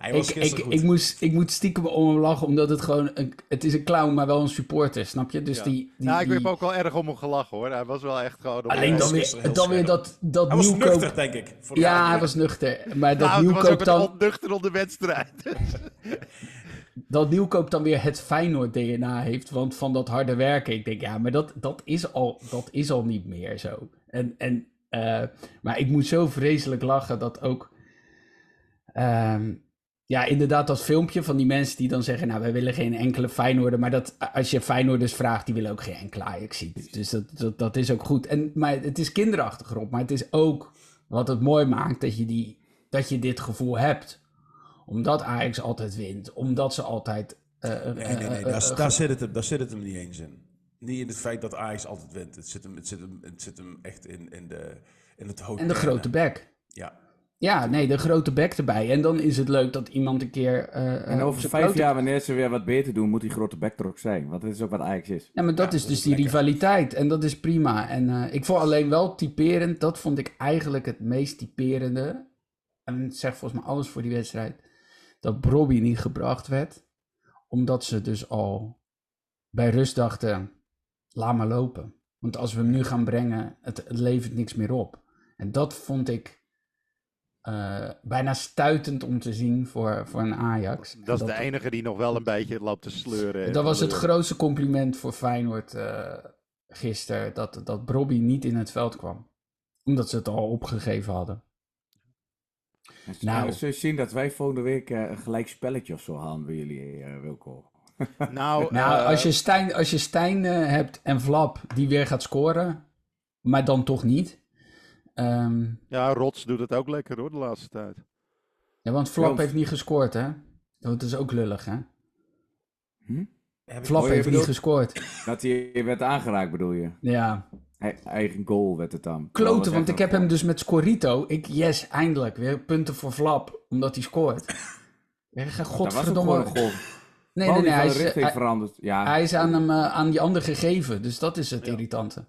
Hij was Ik, ik, gisteren goed. ik, moest, ik moet stiekem om hem lachen, omdat het gewoon... Een, het is een clown, maar wel een supporter, snap je? Dus Ja. die... die, Nou, ik die- heb ook wel erg om hem gelachen hoor. Hij was wel echt gewoon... op- Alleen was dan weer, gisteren heel dan weer scherp. dat, dat Hij was nieuwkoop... nuchter, denk ik. Voor de Ja, andere. hij was nuchter. Maar dat Nou, het was ook nieuwkoop een dan... onnuchterende wedstrijd. dat Nieuwkoop dan weer het Feyenoord-D N A heeft, want van dat harde werken. Ik denk, ja, maar dat, dat, is, al, dat is al niet meer zo. En, en, uh, maar ik moet zo vreselijk lachen dat ook... Um, ja, inderdaad dat filmpje van die mensen die dan zeggen... nou, wij willen geen enkele Feyenoorder. Maar dat, als je Feyenoorders vraagt, die willen ook geen enkele Ajax zien. Dus dat, dat, dat is ook goed. En, maar het is kinderachtig erop. Maar het is ook wat het mooi maakt dat je, die, dat je dit gevoel hebt... Omdat Ajax altijd wint. Omdat ze altijd... Uh, Nee, nee, nee. uh, uh, daar, uh, daar, zit het, hem- daar zit het hem niet eens in. Niet in het feit dat Ajax altijd wint. Het zit hem, het zit hem, het zit hem echt in, in, de, in het hoofd. En de grote bek. Ja. Ja, nee, de grote bek erbij. En dan is het leuk dat iemand een keer... Uh, En over zijn vijf klote- jaar, wanneer ze weer wat beter doen, moet die grote bek er ook zijn. Want dat is ook wat Ajax is. Ja, maar dat Ja, is dat dus is die lekker. rivaliteit. En dat is prima. En uh, ik vond alleen wel typerend... Dat vond ik eigenlijk het meest typerende. En het zegt volgens mij alles voor die wedstrijd. Dat Brobby niet gebracht werd. Omdat ze dus al bij rust dachten... Laat maar lopen. Want als we hem nu gaan brengen... Het, het levert niks meer op. En dat vond ik... Uh, bijna stuitend om te zien voor, voor een Ajax. Dat is de enige die nog wel een beetje loopt te sleuren. Dat was het grootste. grootste compliment voor Feyenoord uh, gisteren. Dat, dat Brobby niet in het veld kwam. Omdat ze het al opgegeven hadden. En Nou. nou, zul je zien dat wij volgende week uh, een gelijk spelletje of zo halen bij jullie, uh, Wilco. Nou, Nou, uh, als je Stijn, als je Stijn uh, hebt en Vlap die weer gaat scoren. Maar dan toch niet. Um, ja, Rots doet het ook lekker hoor, de laatste tijd. ja, want Vlap Ja, heeft niet gescoord, hè? Dat is ook lullig, hè? Hm? Flap Oh, je heeft niet bedoelt- gescoord. Dat hij werd aangeraakt, bedoel je? Ja. Hij, eigen goal werd het dan. Dat Kloten, was want echt ik heb een- hem dus met Scorito. Ik, yes, eindelijk. Weer punten voor Flap, omdat hij scoort. Ja, Dat was ook godverdomme. gewoon een goal. Nee, Bal nee, die nee. van Hij de is, richting hij, veranderd. Ja. hij is aan, hem, uh, aan die ander gegeven. Dus dat is het Ja. irritante.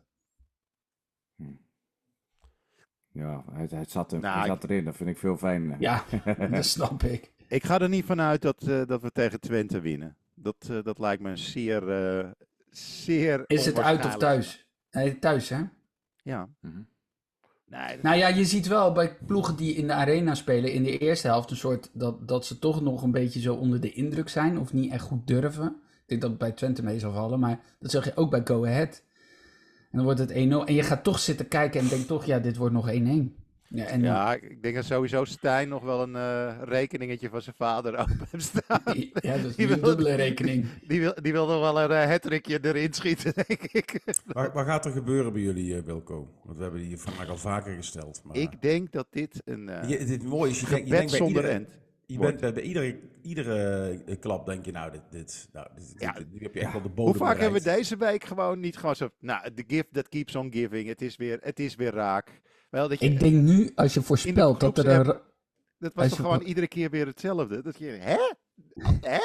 Ja, hij, hij, zat er, Nou, hij ik- zat erin. Dat vind ik veel fijner. Ja, dat snap ik. Ik ga er niet vanuit dat, uh, dat we tegen Twente winnen. Dat, uh, dat lijkt me een zeer, uh, zeer Is het uit of onwaarschijnlijk. thuis? Nee, thuis, hè? Ja. Mhm. Nee, dat- Nou ja, je ziet wel bij ploegen die in de arena spelen in de eerste helft een soort dat, dat ze toch nog een beetje zo onder de indruk zijn of niet echt goed durven. Ik denk dat het bij Twente mee zal vallen, maar dat zag je ook bij Go Ahead. En dan wordt het één nul en je gaat toch zitten kijken en denkt toch, ja, dit wordt nog één-één. Ja, en ja, ik denk dat sowieso Stijn nog wel een uh, rekeningetje van zijn vader open heeft staan. ja, dat is Die nu een wil- dubbele rekening. Die wil, die wil nog wel een uh, hattrickje erin schieten, denk ik. Wat, wat gaat er gebeuren bij jullie, uh, Wilco? Want we hebben die vraag al vaker gesteld. Maar... Ik denk dat dit een uh, Je, dit mooie is, je, denkt, je gebed denkt bij zonder iedere, end je wordt. bent bij, bij iedere, iedere uh, klap denk je, nou, dit, dit, nou, dit, dit, Ja. dit- nu heb je echt Ja. wel de bodem Hoe vaak hebben we bereikt. deze week gewoon niet gewoon zo... Nou, the gift that keeps on giving. Het is weer, het is weer raak. Wel, dat je, Ik denk nu, als je voorspelt dat er een... groepsapp- dat was als toch je- gewoon iedere keer weer hetzelfde? Dat je... Hè? Hè?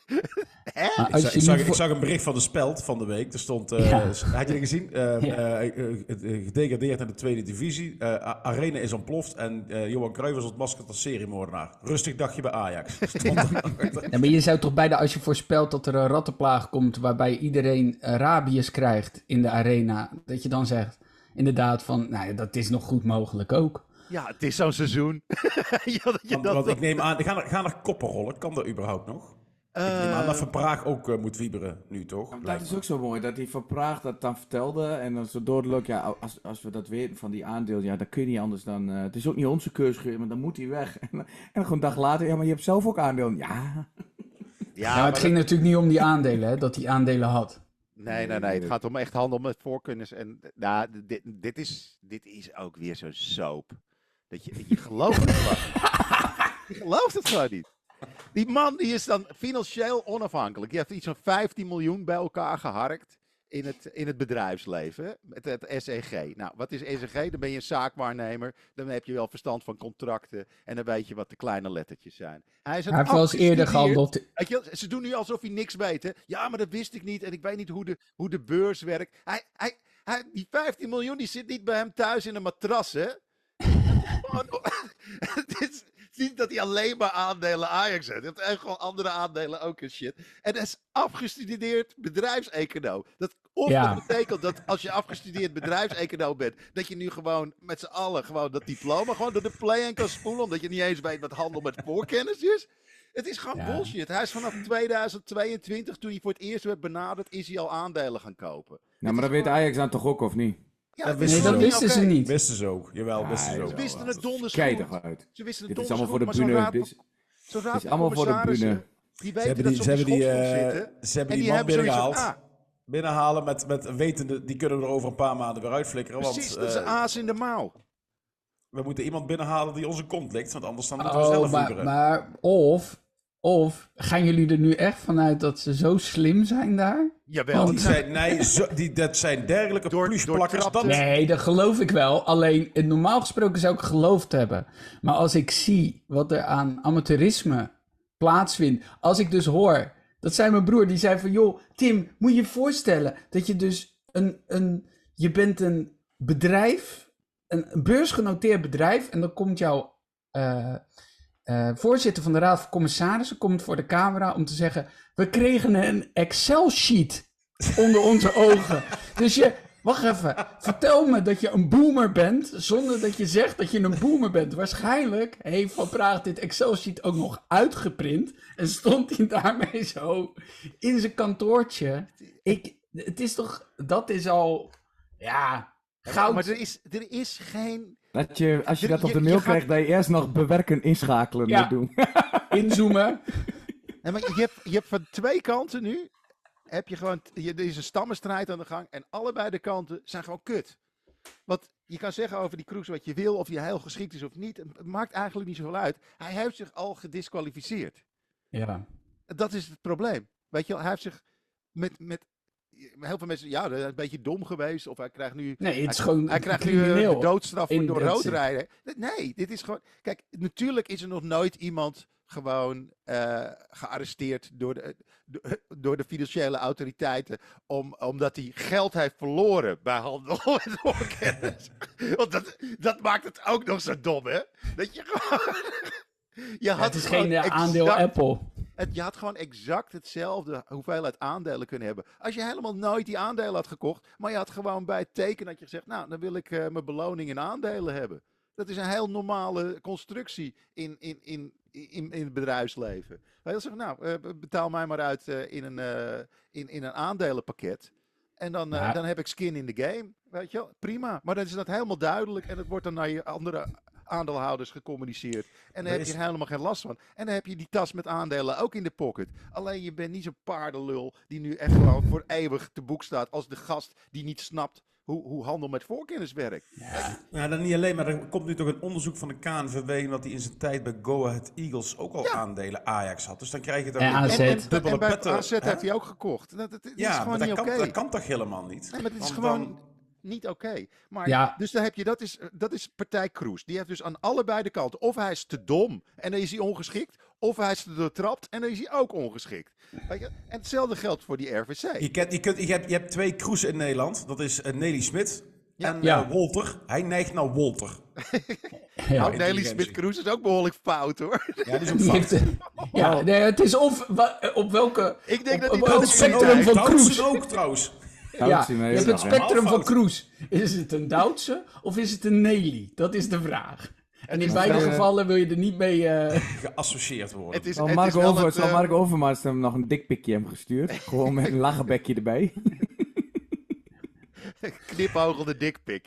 Hè? Maar Ik, als zag, je ik, zag, nu ik voor- zag een bericht van de Speld van de week. Er stond, uh, Ja. had je het gezien? Uh, Ja. uh, uh, uh, gedegradeerd naar de tweede divisie. Uh, Arena is ontploft en uh, Johan Cruijff was ontmaskerd als seriemoordenaar. Rustig dagje bij Ajax. Stond er- Ja, maar je zou toch bijna, als je voorspelt dat er een rattenplaag komt waarbij iedereen uh, rabies krijgt in de arena, dat je dan zegt, inderdaad van, nou ja, dat is nog goed mogelijk ook. Ja, het is zo'n seizoen. ja, dat je Want, dat want toch- ik neem aan, gaan er, gaan er koppen rollen? Kan dat überhaupt nog? Ik neem aan dat Van Praag ook uh, moet wieberen nu, toch? Dat Lijkt is me. ook zo mooi, dat hij van Praag dat dan vertelde. En dan zo doodelijk, ja, als, als we dat weten van die aandeel, ja, dan kun je niet anders dan... Uh, het is ook niet onze keuze geweest, maar dan moet hij weg. En, dan- en gewoon een dag later, ja, maar je hebt zelf ook aandeel. Ja, Ja, Ja, maar het ging natuurlijk niet om die aandelen, hè, dat hij aandelen had. Nee, nee, nee. Het gaat om echt handel met voorkennis. En nou, dit, dit, is, dit is ook weer zo'n soap. Dat je, je gelooft het gewoon. Je gelooft het gewoon niet. Die man die is dan financieel onafhankelijk. Die heeft iets van vijftien miljoen bij elkaar geharkt in het, in het bedrijfsleven. Met het S E G. Nou, wat is S E G? Dan ben je een zaakwaarnemer. Dan heb je wel verstand van contracten. En dan weet je wat de kleine lettertjes zijn. Hij, is een Hij heeft wel eens eerder afgestudeerd- gehandeld. Weet je, wel, ze doen nu alsof hij niks weet. Hè? Ja, maar dat wist ik niet. En ik weet niet hoe de, hoe de beurs werkt. Hij, hij, hij, die vijftien miljoen die zit niet bij hem thuis in een matras. Hè? Gewoon- het, is, het niet dat hij alleen maar aandelen Ajax heeft. Hij heeft echt gewoon andere aandelen ook en shit. En hij is afgestudeerd bedrijfseconoom. Dat of Ja. dat betekent dat als je afgestudeerd bedrijfseconoom bent, dat je nu gewoon met z'n allen gewoon dat diploma gewoon door de play-in kan spoelen, omdat je niet eens weet wat handel met voorkennis is. Het is gewoon Ja. bullshit. Hij is vanaf tweeduizend tweeëntwintig, toen hij voor het eerst werd benaderd, is hij al aandelen gaan kopen. Nou, maar dat weet Ajax dan toch ook, of niet? Ja, Dat het is wisten Nee, ze dat gewoon ook. niet wisten oké. ze niet. Wisten ze ook. Jawel, wisten ze Ja, ook. Ze wel. wisten het donders Kijk goed. toch uit. Ze wisten het Dit is donders allemaal voor goed, de maar zo'n bühne. raad Dit van- is, zo'n dit raad is van allemaal voor de commissarissen, bühne. die Ze weten hebben dat die, ze ze op hebben die die, schop eh, zitten. ze hebben En die die man hebben zoiets van, binnengehaald. ah, Binnenhalen met, met wetende, die kunnen we er over een paar maanden weer uitflikkeren. precies, Want dat is een eh, aas in de mouw. we moeten iemand binnenhalen die onze kont likt. Want anders dan moeten we Oh, zelf maar, voederen. maar of, of gaan jullie er nu echt vanuit dat ze zo slim zijn daar? Jawel. Die zijn, nee, zo, die, dat zijn dergelijke Door- plushplakkers. doortrapte- Dat, Nee, dat geloof ik wel. Alleen, eh, normaal gesproken zou ik geloofd hebben. Maar als ik zie wat er aan amateurisme plaatsvindt. Als ik dus hoor, dat zei mijn broer, die zei van, joh, Tim, moet je je voorstellen dat je dus een, een je bent een bedrijf, een beursgenoteerd bedrijf, en dan komt jouw eh, eh, voorzitter van de Raad van Commissarissen komt voor de camera om te zeggen, we kregen een Excel-sheet onder onze ogen. Dus je, wacht even, vertel me dat je een boomer bent, zonder dat je zegt dat je een boomer bent. Waarschijnlijk heeft Van Praag dit Excel-sheet ook nog uitgeprint en stond hij daarmee zo in zijn kantoortje. Ik, het is toch, dat is al, ja, goud. Maar er is, er is geen... Dat je, als je Je- dat op je- de je mail gaat- krijgt, dat je eerst nog bewerken, inschakelen Ja. moet doen. Inzoomen. Nee, maar je, hebt, je hebt van twee kanten nu, heb je gewoon, je, er is een stammenstrijd aan de gang en allebei de kanten zijn gewoon kut. Want je kan zeggen over die Kroes wat je wil, of hij heel geschikt is of niet, het maakt eigenlijk niet zoveel uit. Hij heeft zich al gedisqualificeerd. Ja. Dat is het probleem. Weet je wel, hij heeft zich met, met heel veel mensen, ja, dat is een beetje dom geweest, of hij krijgt nu... Nee, het is hij, gewoon hij krijgt nu eh, crimineel. de doodstraf voor In door dat rood zin. rijden. Nee, dit is gewoon... Kijk, natuurlijk is er nog nooit iemand gewoon eh, gearresteerd door de, do- door de financiële autoriteiten om, omdat hij geld heeft verloren bij handel met voorkennis. Want dat, dat maakt het ook nog zo dom, hè? Dat je gewoon... Je Ja, had het is gewoon geen eh, aandeel exact- Apple. het, je had gewoon exact hetzelfde hoeveelheid aandelen kunnen hebben. Als je helemaal nooit die aandelen had gekocht, maar je had gewoon bij het teken dat je gezegd, nou, dan wil ik eh, mijn beloning in aandelen hebben. Dat is een heel normale constructie in, in, in, in, in het bedrijfsleven. Wij zeggen, nou, eh, betaal mij maar uit eh, in, een, eh, in, in een aandelenpakket. En dan, eh, Ja. dan heb ik skin in the game. Weet je wel? Prima. Maar dan is dat helemaal duidelijk en het wordt dan naar je andere aandeelhouders gecommuniceerd. En dan Er heb is- je er helemaal geen last van. En dan heb je die tas met aandelen ook in de pocket. Alleen je bent niet zo'n paardenlul die nu echt gewoon voor eeuwig te boek staat als de gast die niet snapt hoe, hoe handel met voorkennis werkt. Nou, dan niet alleen, maar er komt nu toch een onderzoek van de K N V B, omdat hij in zijn tijd bij Go Ahead Eagles ook al Ja. aandelen Ajax had. Dus dan krijg je toch En een A Z. En, en, dubbele en bij petten, A Z hè? heeft hij ook gekocht. Dat, dat, dat is Ja, gewoon maar niet dat oké. kan, dat kan toch helemaal niet? Nee, maar het is Want gewoon dan- niet oké. Maar Ja. dus dan heb je, dat is, dat is partij Kroes. Die heeft dus aan allebei de kanten. Of hij is te dom en dan is hij ongeschikt. Of hij is te doortrapt en dan is hij ook ongeschikt. Weet je? En hetzelfde geldt voor die R V C. Je, kent, je, kunt, je, hebt, je hebt twee Kroes in Nederland. Dat is eh, Nelly Smit Ja. en Ja. eh, Wolter. Hij neigt naar Wolter. Ja. Nou, Nelly intelligentie. Smit-Kroes is ook behoorlijk fout hoor. Ja, die is ook Die fout. heeft, ja, nee, het is of wa- op welke. Ik denk op, dat op die welk Doutzen spectrum ook- van Doutzen Kroes. ook trouwens. Ja, Doutzen, je nee, hebt dat het is spectrum helemaal van fout. Kroes. Is het een Duitse of is het een Nelly? Dat is de vraag. En in is beide wel, eh, gevallen wil je er niet mee. eh, Geassocieerd worden. Het is, Zal het Mark, is wel Over, het, zal eh, Mark Overmars hem nog een dikpikje hem gestuurd? Gewoon met een lachenbekje erbij. knipoogelde dikpik.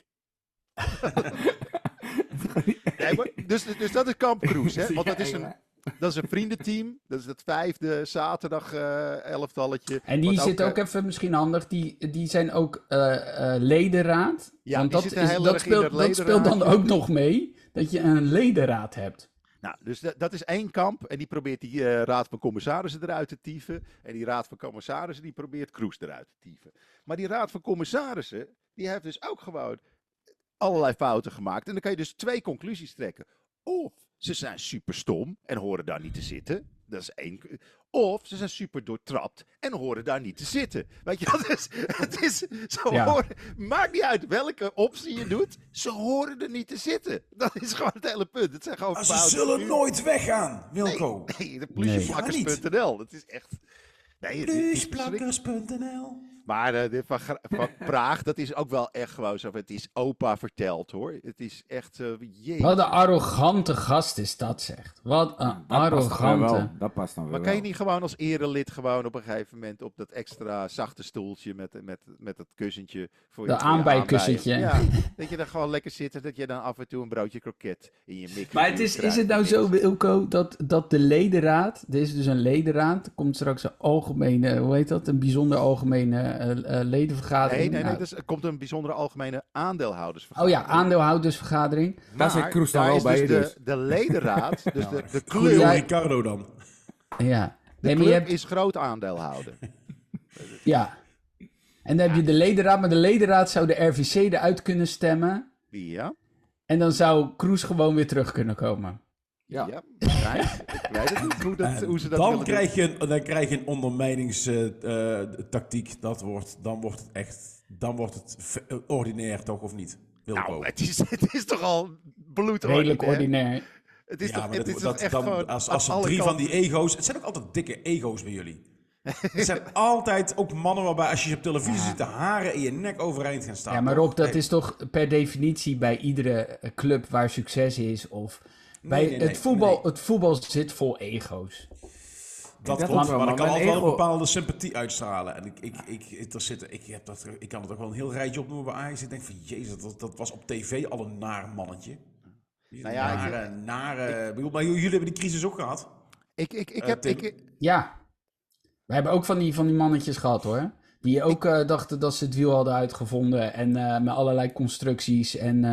Nee, maar, dus, dus dat is Kamp Kroes, hè? Want dat is een, dat is een vriendenteam. Dat is het vijfde zaterdag eh elftalletje. En die Wat zit ook eh, even misschien handig. Die, die zijn ook eh, eh, ledenraad. Ja, Want die dat, zitten is, heel dat, erg in speelt, dat dat speelt dan ledenraadje. ook nog mee. Dat je een ledenraad hebt. Nou, dus dat, dat is één kamp. En die probeert die eh, raad van commissarissen eruit te tieven. En die raad van commissarissen die probeert Kroes eruit te tieven. Maar die raad van commissarissen, die heeft dus ook gewoon allerlei fouten gemaakt. En dan kan je dus twee conclusies trekken. Of ze zijn super stom en horen daar niet te zitten. Dat is één. Of ze zijn super doortrapt en horen daar niet te zitten. Weet je, dat is, het is, ze Ja. horen, maakt niet uit welke optie je doet, ze horen er niet te zitten. Dat is gewoon het hele punt. Het zijn gewoon Maar ze fouten. zullen nooit weggaan, Wilco. Nee, de Nee. plusjeplakkers punt n l. Dat is echt... Nee, het is- het is verschrikkelijk. Plusplakkers punt n l. Maar uh, dit van, Gra- van Praag, dat is ook wel echt gewoon zo. Het is opa verteld, hoor. Het is echt... Uh, jee. Wat een arrogante gast is dat, zegt. Wat een Dat past dan weer arrogante. wel. Dat past dan weer Maar kan je wel. niet gewoon als erelid gewoon op een gegeven moment op dat extra zachte stoeltje met, met, met dat kussentje voor Dat je, voor je aanbijkussentje. aanbijen. Ja, dat je dan gewoon lekker zit en dat je dan af en toe een broodje kroket in je mik. Maar het is, is het nou zo, Wilco, dat, dat de ledenraad, er is dus een ledenraad, er komt straks een algemene, hoe heet dat, een bijzonder algemene uh, uh, ledenvergadering. Nee, nee, nee. Nou, Dus er komt een bijzondere algemene oh aandeelhoudersvergadering. ja, aandeelhoudersvergadering. Daar zit Kroes dan daar wel is bij dus je de, dus. de ledenraad, dus de, de Goeie club, Ja. Ricardo dan. Ja. de Nee, maar club je hebt, is groot aandeelhouder. ja. En dan heb je de ledenraad, maar de ledenraad zou de R V C eruit kunnen stemmen. Ja, En dan zou Kroes gewoon weer terug kunnen komen. Ja. ja. waarschijnlijk. Ik weet het niet hoe, dat, En hoe ze dat dan, willen krijg je een, dan krijg je een ondermijningstactiek. dat wordt, dan wordt het echt, dan wordt het v- eh, ordinair toch, of niet? doen. Wilco. Nou, het is, het is toch al bloedordinair. Redelijk ordinair. Het is ja, toch, maar het dat, is dat, toch echt dan, gewoon als, aan als er alle drie van kanten- die ego's... Het zijn ook altijd dikke ego's bij jullie. Het zijn altijd ook mannen waarbij als je ze op televisie ziet... de haren in je nek overeind gaan staan. Ja, maar Rob, dat Hey, is toch per definitie bij iedere eh, club waar succes is of... Bij nee, nee, het, nee, voetbal, nee. het voetbal zit vol ego's. Dat dat klopt, wel, maar maar ik kan mijn altijd wel ego- een bepaalde sympathie uitstralen. En ik, ik, ik, ik, er zitten, ik, heb dat, ik kan er toch wel een heel rijtje opnoemen bij Ajax. Ik denk van, jezus, dat, dat was op tv al een naar mannetje. Nou ja, ik- nare, nare... Ik bedoel, maar jullie hebben die crisis ook gehad. Ik, ik, ik Eh, heb... Tim. Ik, Ja, we hebben ook van die, van die mannetjes gehad hoor. Die ook eh, dachten dat ze het wiel hadden uitgevonden. En eh, met allerlei constructies. En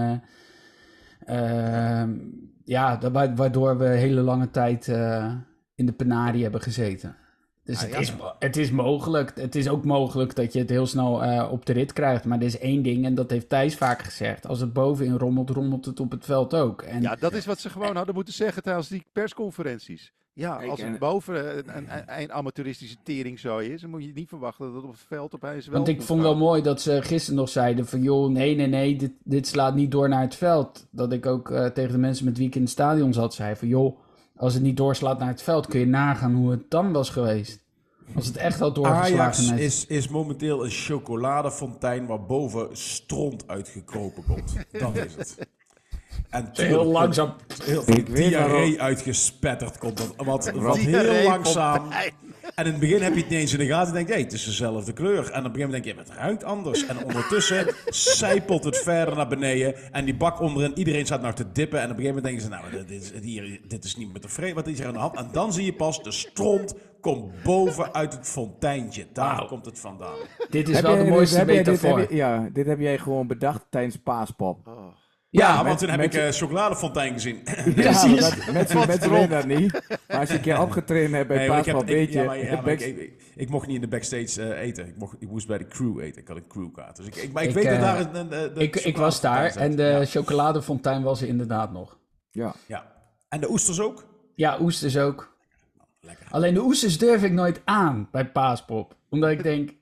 eh, eh, ja, da- wa- waardoor we hele lange tijd eh, in de penarie hebben gezeten. Dus Ah, het, ja. is, mo- het is mogelijk. Het is ook mogelijk dat je het heel snel eh, op de rit krijgt. Maar er is één ding, en dat heeft Thijs vaak gezegd. Als het bovenin rommelt, rommelt het op het veld ook. En ja, dat is wat ze gewoon hadden moeten zeggen tijdens die persconferenties. Ja, Kijk, als het en- boven een, een, een, een amateuristische teringzooi is, dan moet je niet verwachten dat het op het veld opeens wel Want ik komt vond wel komen. mooi dat ze gisteren nog zeiden van... joh, nee, nee, nee, dit, dit slaat niet door naar het veld. Dat ik ook eh, tegen de mensen met wie ik in het stadion zat zei van... joh, als het niet doorslaat naar het veld kun je nagaan hoe het dan was geweest. Als het echt had doorgeslagen... Ajax naar het- is, is momenteel een chocoladefontein waar boven stront uitgekropen komt. Dat is het. En Heel tuurlijk komt langzaam. heel Ik weet diarree waarom- uitgespetterd komt. Dat, wat wat heel Diarree langzaam... fontein. En in het begin heb je het niet eens in de gaten. En denk je, hey, het is dezelfde kleur. En op een gegeven moment denk je, ja, maar het ruikt anders. En ondertussen sijpelt het verder naar beneden. En die bak onderin, iedereen staat nou te dippen. En op een gegeven moment denken ze, nou, dit is, hier, dit is niet meer tevreden. Wat is hier aan de hand? En dan zie je pas, de stront komt boven uit het fonteintje. Daar Wauw. komt het vandaan. Dit is Heb wel jij- de mooiste heb jij- dit metafoor. heb je- Ja, dit heb jij gewoon bedacht tijdens Paaspop. Oh. Ja, Ja, want toen heb met- ik uh, chocoladefontein gezien. Ja, Precies. dat, mensen mensen weten dat niet. Maar als je een keer opgetraind hebt bij Nee, maar ik, Paaspop, heb, ik, weet je... ja, maar, ja, de maar ik, back- ik, ik- ik mocht niet in de backstage eh, eten. Ik, mocht, ik moest bij de crew eten. Ik had een crewkaart. Dus ik, ik, maar ik, Ik, weet dat eh, daar een, een, een- de Ik, ik was daar chocoladefontein en de zat. chocoladefontein was er inderdaad nog. ja. Ja. ja. En de oesters ook? Ja, oesters ook. Lekker. Alleen de oesters durf ik nooit aan bij Paaspop. Omdat ik denk,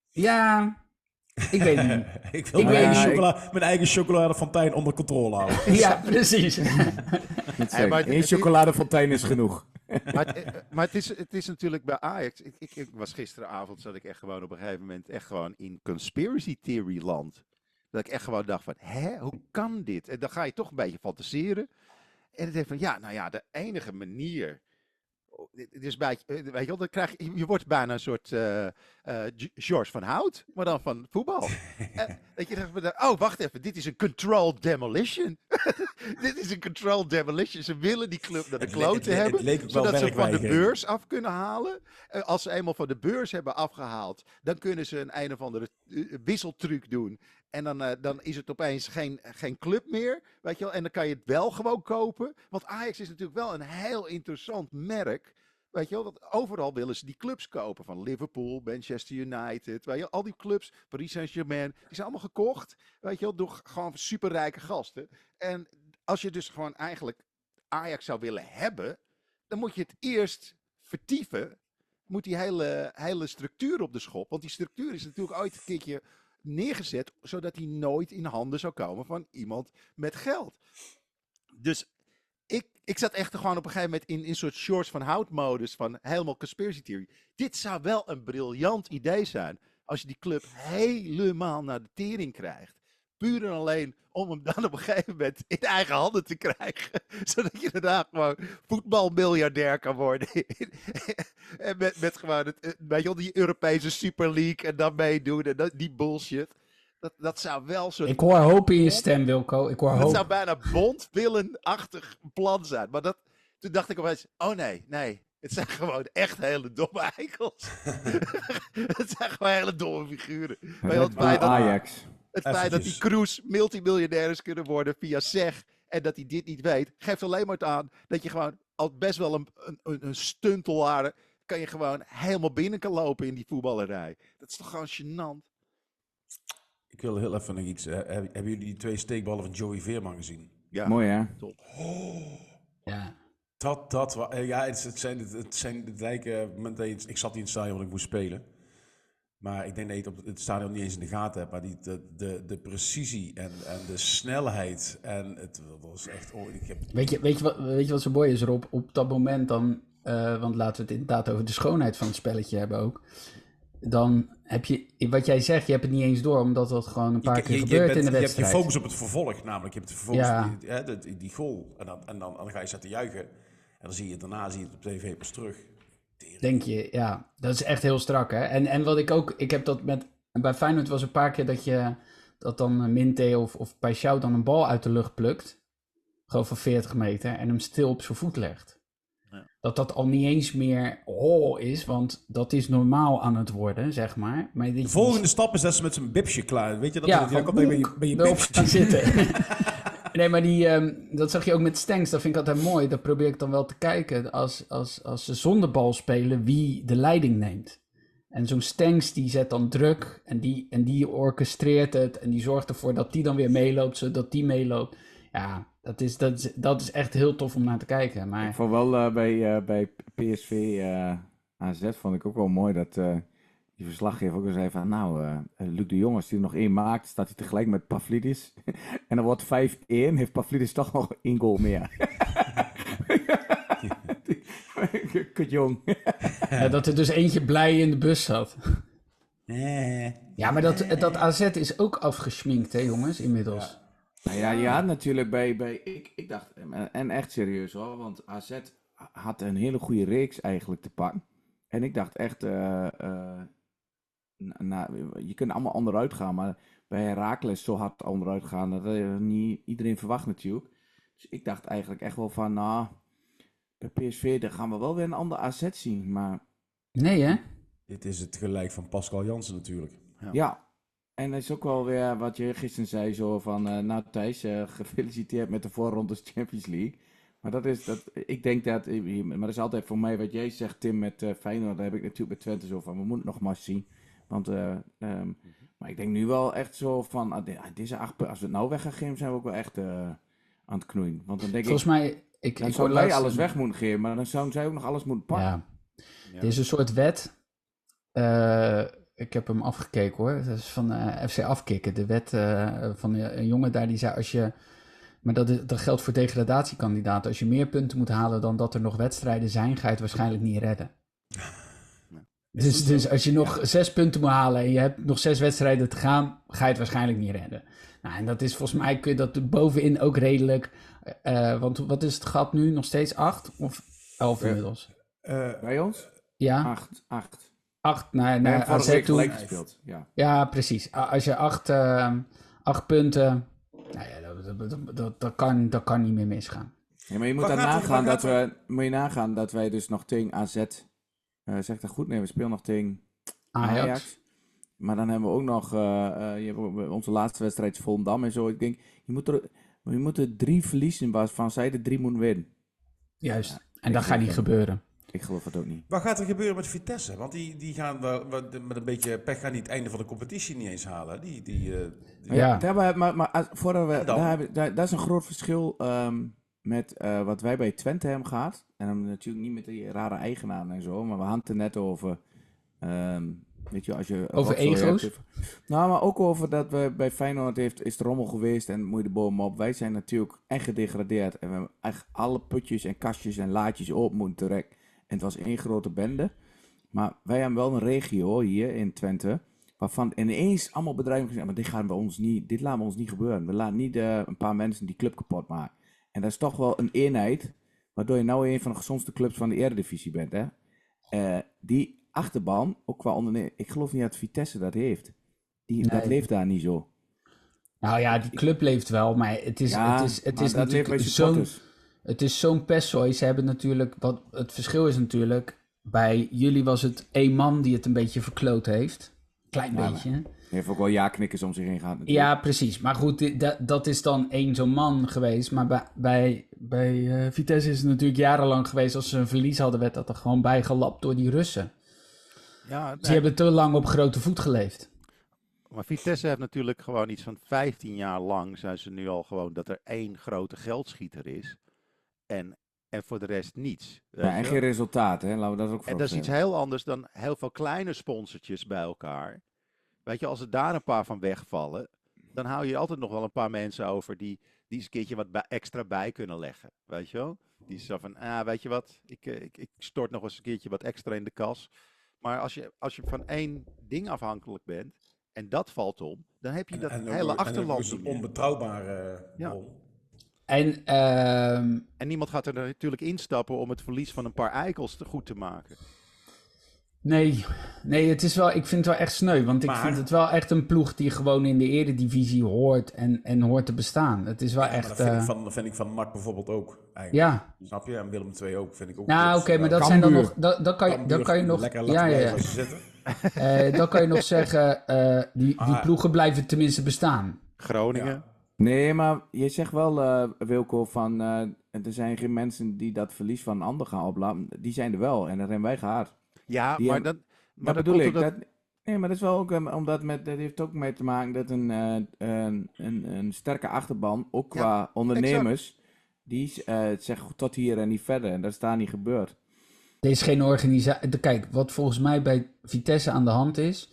ja, ik weet het niet. Ik wil Ik mijn, weet eigen niet. chocola, mijn eigen chocoladefontein onder controle houden. Ja, precies. Niet zeggen. maar het- Eén het- chocoladefontein is genoeg. Maar, het, eh, maar het, is, het is natuurlijk bij Ajax. Ik, ik, ik was gisteravond, zat ik echt gewoon op een gegeven moment echt gewoon in conspiracy theory land. Dat ik echt gewoon dacht van, hè, hoe kan dit? En dan ga je toch een beetje fantaseren. En het heeft van, ja, nou ja, de enige manier. Het is bij, weet je wel, dan krijg je, je wordt bijna een soort eh eh, G- George van Hout, maar dan van voetbal. En dat je dacht, oh, wacht even, dit is een controlled demolition. Dit is een controlled demolition. Ze willen die club naar de Het le- kloten het le- het hebben, leek ook wel zodat ze van de werkweigering. beurs af kunnen halen. Eh, als ze eenmaal van de beurs hebben afgehaald, dan kunnen ze een een of andere eh, wisseltruc doen. En dan, eh, dan is het opeens geen, geen club meer, weet je wel. En dan kan je het wel gewoon kopen. Want Ajax is natuurlijk wel een heel interessant merk. Weet je wel, want overal willen ze die clubs kopen. Van Liverpool, Manchester United, weet je wel. Al die clubs, Paris Saint-Germain, die zijn allemaal gekocht. Weet je wel, door gewoon superrijke gasten. En als je dus gewoon eigenlijk Ajax zou willen hebben, dan moet je het eerst vertieven, moet die hele, hele structuur op de schop. Want die structuur is natuurlijk ooit een keertje neergezet, zodat die nooit in handen zou komen van iemand met geld. Dus ik, ik zat echt gewoon op een gegeven moment in, in een soort shorts van hout-modus van helemaal conspiracy theory. Dit zou wel een briljant idee zijn als je die club helemaal naar de tering krijgt. Puur en alleen om hem dan op een gegeven moment in eigen handen te krijgen. Zodat je daarna gewoon voetbalmiljardair kan worden. En met, met gewoon het, weet je wel, die Europese Super League en dan meedoen en dat, die bullshit. Dat, dat zou wel zo. Ik hoor hoop in je stem, Wilco. Ik hoor Dat hoop. zou bijna Bond-villain-achtig plan zijn. Maar dat, toen dacht ik opeens, oh nee, nee. Het zijn gewoon echt hele domme eikels. Het zijn gewoon hele domme figuren. Maar Red het Bull feit dat, Ajax. het feit dat die Eventjes. Kroes multimiljonairs kunnen worden via zeg en dat hij dit niet weet, geeft alleen maar het aan dat je gewoon al best wel een, een, een stuntelaar kan je gewoon helemaal binnen kan lopen in die voetballerij. Dat is toch gewoon gênant. Ik wil heel even nog iets. eh, Hebben hebben jullie die twee steekballen van Joey Veerman gezien? Ja, Mooi hè? Ja. Dat, dat, wa- eh, ja, het, het zijn, het zijn de lijken, momenten dat je- ik zat in het stadion, want ik moest spelen. Maar ik denk dat je het op het stadion niet eens in de gaten hebt. Maar die, de, de, de precisie en, en de snelheid. En het was echt. Oh, ik heb, Weet je, weet, je wat, weet je wat zo mooi is, Rob? Op dat moment dan, uh, want laten we het inderdaad over de schoonheid van het spelletje hebben ook. Dan heb je, wat jij zegt, je hebt het niet eens door, omdat dat gewoon een paar je, keer je, je gebeurt bent- in de Je hebt wedstrijd. je focus op het vervolg, namelijk. Je hebt de focus Ja. op die, hè, die, die goal. En dan, en, dan, en dan ga je zitten juichen. En dan zie je daarna zie je het op tv pas terug. Tering. Denk je, ja, dat is echt heel strak, hè. En, en wat ik ook, ik heb dat met, bij Feyenoord was een paar keer dat je, dat dan uh, Minte of, of Paixão dan een bal uit de lucht plukt, gewoon van veertig meter, en hem stil op zijn voet legt. Ja. Dat dat al niet eens meer oh is, want dat is normaal aan het worden, zeg maar. maar De volgende stap is dat ze met zijn bipsje klaar. Weet je dat? Ja, dat, van komt bij je, bij je erop bipsje. gaan zitten. Nee, maar die, um, dat zag je ook met Stengs. Dat vind ik altijd mooi. Daar probeer ik dan wel te kijken. Als, als, als ze zonder bal spelen, wie de leiding neemt. En zo'n Stengs die zet dan druk. En die, en die orchestreert het. En die zorgt ervoor dat die dan weer meeloopt. Zodat die meeloopt. Ja, dat is, dat is, dat is echt heel tof om naar te kijken. Maar Ik vond wel uh, bij, uh, bij P S V uh, A Z vond ik ook wel mooi dat uh, die verslaggever ook al zei van nou, uh, Luc de Jong, als hij er nog één maakt, staat hij tegelijk met Pavlidis. En dan wordt vijf één, heeft Pavlidis toch nog één goal meer. Kut jong. ja, dat er dus eentje blij in de bus zat. Nee. Ja, maar dat, dat A Z is ook afgesminkt, hè jongens, inmiddels. Nou ja, je had natuurlijk bij, bij ik, ik dacht, en echt serieus hoor, want A Z had een hele goede reeks eigenlijk te pakken. En ik dacht echt, uh, uh, na, je kunt allemaal onderuit gaan, maar bij Heracles zo hard onderuit gaan, dat uh, niet iedereen verwacht natuurlijk. Dus ik dacht eigenlijk echt wel van, nou, bij P S V daar gaan we wel weer een ander A Z zien, maar... Nee, hè? Dit is het gelijk van Pascal Jansen natuurlijk. Ja. Ja, en dat is ook wel weer wat je gisteren zei, zo van, uh, nou Thijs, uh, gefeliciteerd met de voorrondes Champions League. Maar dat is, dat, ik denk dat, maar dat is altijd voor mij wat jij zegt Tim met uh, Feyenoord, daar heb ik natuurlijk met Twente zo van, we moeten nog maar zien. Want, uh, um, maar ik denk nu wel echt zo van, uh, deze acht, als we het nou weg gaan geven, zijn we ook wel echt uh, aan het knoeien. Want dan denk Volgens ik, mij... Ik, dan ik zou hoor wij laatst- alles weg moeten geven, maar dan zouden zij ook nog alles moeten pakken. Ja. Ja. Er is een soort wet. Uh, ik heb hem afgekeken hoor. Dat is van uh, F C Afkikken. De wet uh, van een jongen daar die zei als je... Maar dat, is, dat geldt voor degradatiekandidaten. Als je meer punten moet halen dan dat er nog wedstrijden zijn, ga je het waarschijnlijk niet redden. Dus, dus als je nog zes punten moet halen en je hebt nog zes wedstrijden te gaan, ga je het waarschijnlijk niet redden. Nou, en dat is volgens mij, kun je dat bovenin ook redelijk... Uh, want wat is het gat nu? Nog steeds acht? Of elf inmiddels? Uh, Bij ons? Ja? Acht, acht. Acht naar, We naar hebben A vorige Z week toe. gelijk gespeeld, ja. Ja, precies. Als je acht, uh, acht punten... Nou ja, dat, dat, dat, dat, dat, kan, dat kan niet meer misgaan. Ja, maar je moet Waar dan gaat het- nagaan waar dat gaat we, moet je nagaan dat wij dus nog tegen A Z, uh, zeg dat goed? Nee, we spelen nog tegen Ajax. Ajax. Maar dan hebben we ook nog, uh, uh, je hebt onze laatste wedstrijd is Volendam en zo. Ik denk, je moet er, je moet er drie verliezen waarvan zij de drie moeten winnen. Juist. Ja, en dat ik gaat niet geloof gebeuren. Ik geloof het ook niet. Wat gaat er gebeuren met Vitesse? Want die, die gaan wel, wat- met een beetje pech gaan die het einde van de competitie niet eens halen. Die, die, uh, die- Ja. Daar, maar, maar, maar als- voordat we, En dan? daar, hebben- daar, dat is een groot verschil um, met uh, wat wij bij Twente hebben gehad. En dan natuurlijk niet met die rare eigenaren en zo. Maar we hadden het er net over... Um, weet je, als je over ego's? Hebt, nou, maar ook over dat we bij Feyenoord heeft, is de rommel geweest en moet je de boom op. Wij zijn natuurlijk echt gedegradeerd. En we hebben echt alle putjes en kastjes en laadjes open moeten trekken. En het was één grote bende. Maar wij hebben wel een regio hier in Twente... waarvan ineens allemaal bedrijven gezegd, maar dit gaan we ons niet, dit laten we ons niet gebeuren. We laten niet uh, een paar mensen die club kapot maken. En dat is toch wel een eenheid, waardoor je nou een van de gezondste clubs van de Eredivisie bent. Hè? Uh, die achterban, ook qua onderneming, ik geloof niet dat Vitesse dat heeft. Die, nee. Dat leeft daar niet zo. Nou ja, die club leeft wel, maar het is, ja, het is, het is natuurlijk zo'n, het is zo'n pestzooi. Ze hebben natuurlijk, wat het verschil is natuurlijk, bij jullie was het één man die het een beetje verkloot heeft. Klein ja, beetje. Hij heeft ook wel ja-knikkers om zich heen gehad. Natuurlijk. Ja, precies. Maar goed, dat, dat is dan één zo'n man geweest. Maar bij, bij, bij uh, Vitesse is het natuurlijk jarenlang geweest. Als ze een verlies hadden, werd dat er gewoon bijgelapt door die Russen. Ja, nee. Ze hebben te lang op grote voet geleefd. Maar Vitesse heeft natuurlijk gewoon iets van vijftien jaar lang... zijn ze nu al gewoon dat er één grote geldschieter is. En... En voor de rest niets. Ja, en geen resultaat, hè? Laten we dat ook En dat is iets heel anders dan heel veel kleine sponsortjes bij elkaar. Weet je, als er daar een paar van wegvallen, dan hou je altijd nog wel een paar mensen over die, die eens een keertje wat bij, extra bij kunnen leggen. Weet je wel? Die zo van, ah, weet je wat, ik, ik, ik stort nog eens een keertje wat extra in de kas. Maar als je, als je van één ding afhankelijk bent, en dat valt om, dan heb je dat en, en hele ook, achterland niet meer. En een onbetrouwbare ja. rol. En, uh... en niemand gaat er natuurlijk instappen om het verlies van een paar eikels te goed te maken. Nee, nee, het is wel, ik vind het wel echt sneu. Want ik maar... vind het wel echt een ploeg die gewoon in de Eredivisie hoort en, en hoort te bestaan. Het is wel ja, echt... Dat vind, uh... ik van, dat vind ik van N A C bijvoorbeeld ook. Eigenlijk. Ja. Snap je? En Willem twee ook, vind ik ook. Nou, oké, okay, maar dat Kambuur. Zijn dan nog... Dat, dat, kan, je, dat kan je nog... Lekker ja, ja, ja. zitten. uh, dan kan je nog zeggen, uh, die, die ah, ploegen blijven tenminste bestaan. Groningen... Ja. Nee, maar je zegt wel, uh, Wilco, van uh, er zijn geen mensen die dat verlies van een ander gaan opladen. Die zijn er wel en dat hebben wij gehad. Ja, die maar hebben, dat... Maar dat bedoel ik. Dat... Dat, nee, maar dat is wel ook, um, omdat met, dat heeft ook mee te maken dat een, uh, een, een, een sterke achterban, ook qua ja, ondernemers, exact. Die uh, zeggen tot hier en niet verder. En dat is daar niet gebeurd. Er is geen organisatie. Kijk, wat volgens mij bij Vitesse aan de hand is,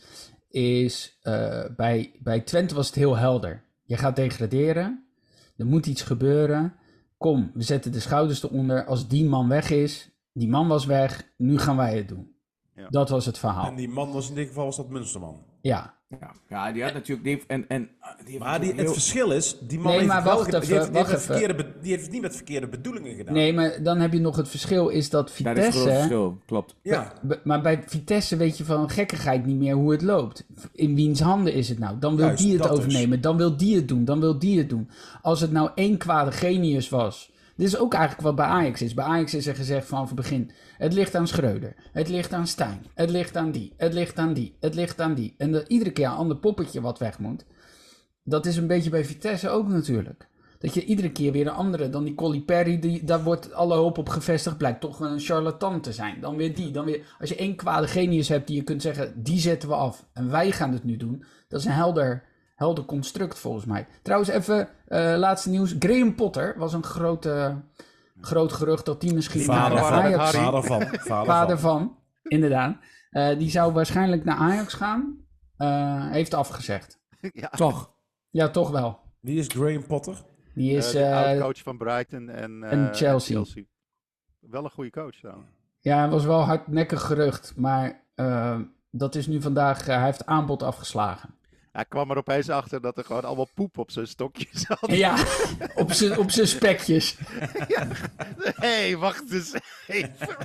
is uh, bij, bij Twente was het heel helder. Je gaat degraderen, er moet iets gebeuren. Kom, we zetten de schouders eronder. Als die man weg is, die man was weg, nu gaan wij het doen. Ja. Dat was het verhaal. En die man was in dit geval was dat Munsterman. Ja. Ja, ja die had natuurlijk... Die, en, en, die maar die, heel... het verschil is, die man nee, heeft, maar wel, wacht die even, heeft, die wacht heeft, even. Verkeerde, die heeft het niet met verkeerde bedoelingen gedaan. Nee, maar dan heb je nog het verschil is dat Vitesse... Dat is een groot verschil, klopt. Ja. Bij, maar bij Vitesse weet je van gekkigheid niet meer hoe het loopt. In wiens handen is het nou? Dan wil Juist, die het overnemen, dus. Dan wil die het doen, dan wil die het doen. Als het nou één kwade genius was... Dit is ook eigenlijk wat bij Ajax is. Bij Ajax is er gezegd vanaf het begin... Het ligt aan Schreuder. Het ligt aan Stijn. Het ligt aan die. Het ligt aan die. Het ligt aan die. En er iedere keer een ander poppetje wat weg moet. Dat is een beetje bij Vitesse ook natuurlijk. Dat je iedere keer weer een andere... Dan die Colli Perry, die, daar wordt alle hoop op gevestigd. Blijkt toch een charlatan te zijn. Dan weer die. Dan weer, als je één kwade genius hebt die je kunt zeggen... Die zetten we af. En wij gaan het nu doen. Dat is een helder... Helder construct volgens mij. Trouwens even, uh, laatste nieuws. Graham Potter was een groot, uh, groot gerucht dat die misschien... Vader naar van. Ajax... Vader van. Vader, Vader van. van, inderdaad. Uh, die zou waarschijnlijk naar Ajax gaan. Uh, heeft afgezegd. Ja. Toch? Ja, toch wel. Wie is Graham Potter? Die is... Uh, de uh, oud-coach van Brighton en, uh, en Chelsea. Chelsea. Wel een goede coach trouwens. Ja, het was wel hardnekkig gerucht. Maar uh, dat is nu vandaag... Uh, hij heeft aanbod afgeslagen. Hij kwam er opeens achter dat er gewoon allemaal poep op zijn stokjes zat. Ja, op zijn op zijn spekjes. Ja. Hé, hey, wacht eens even.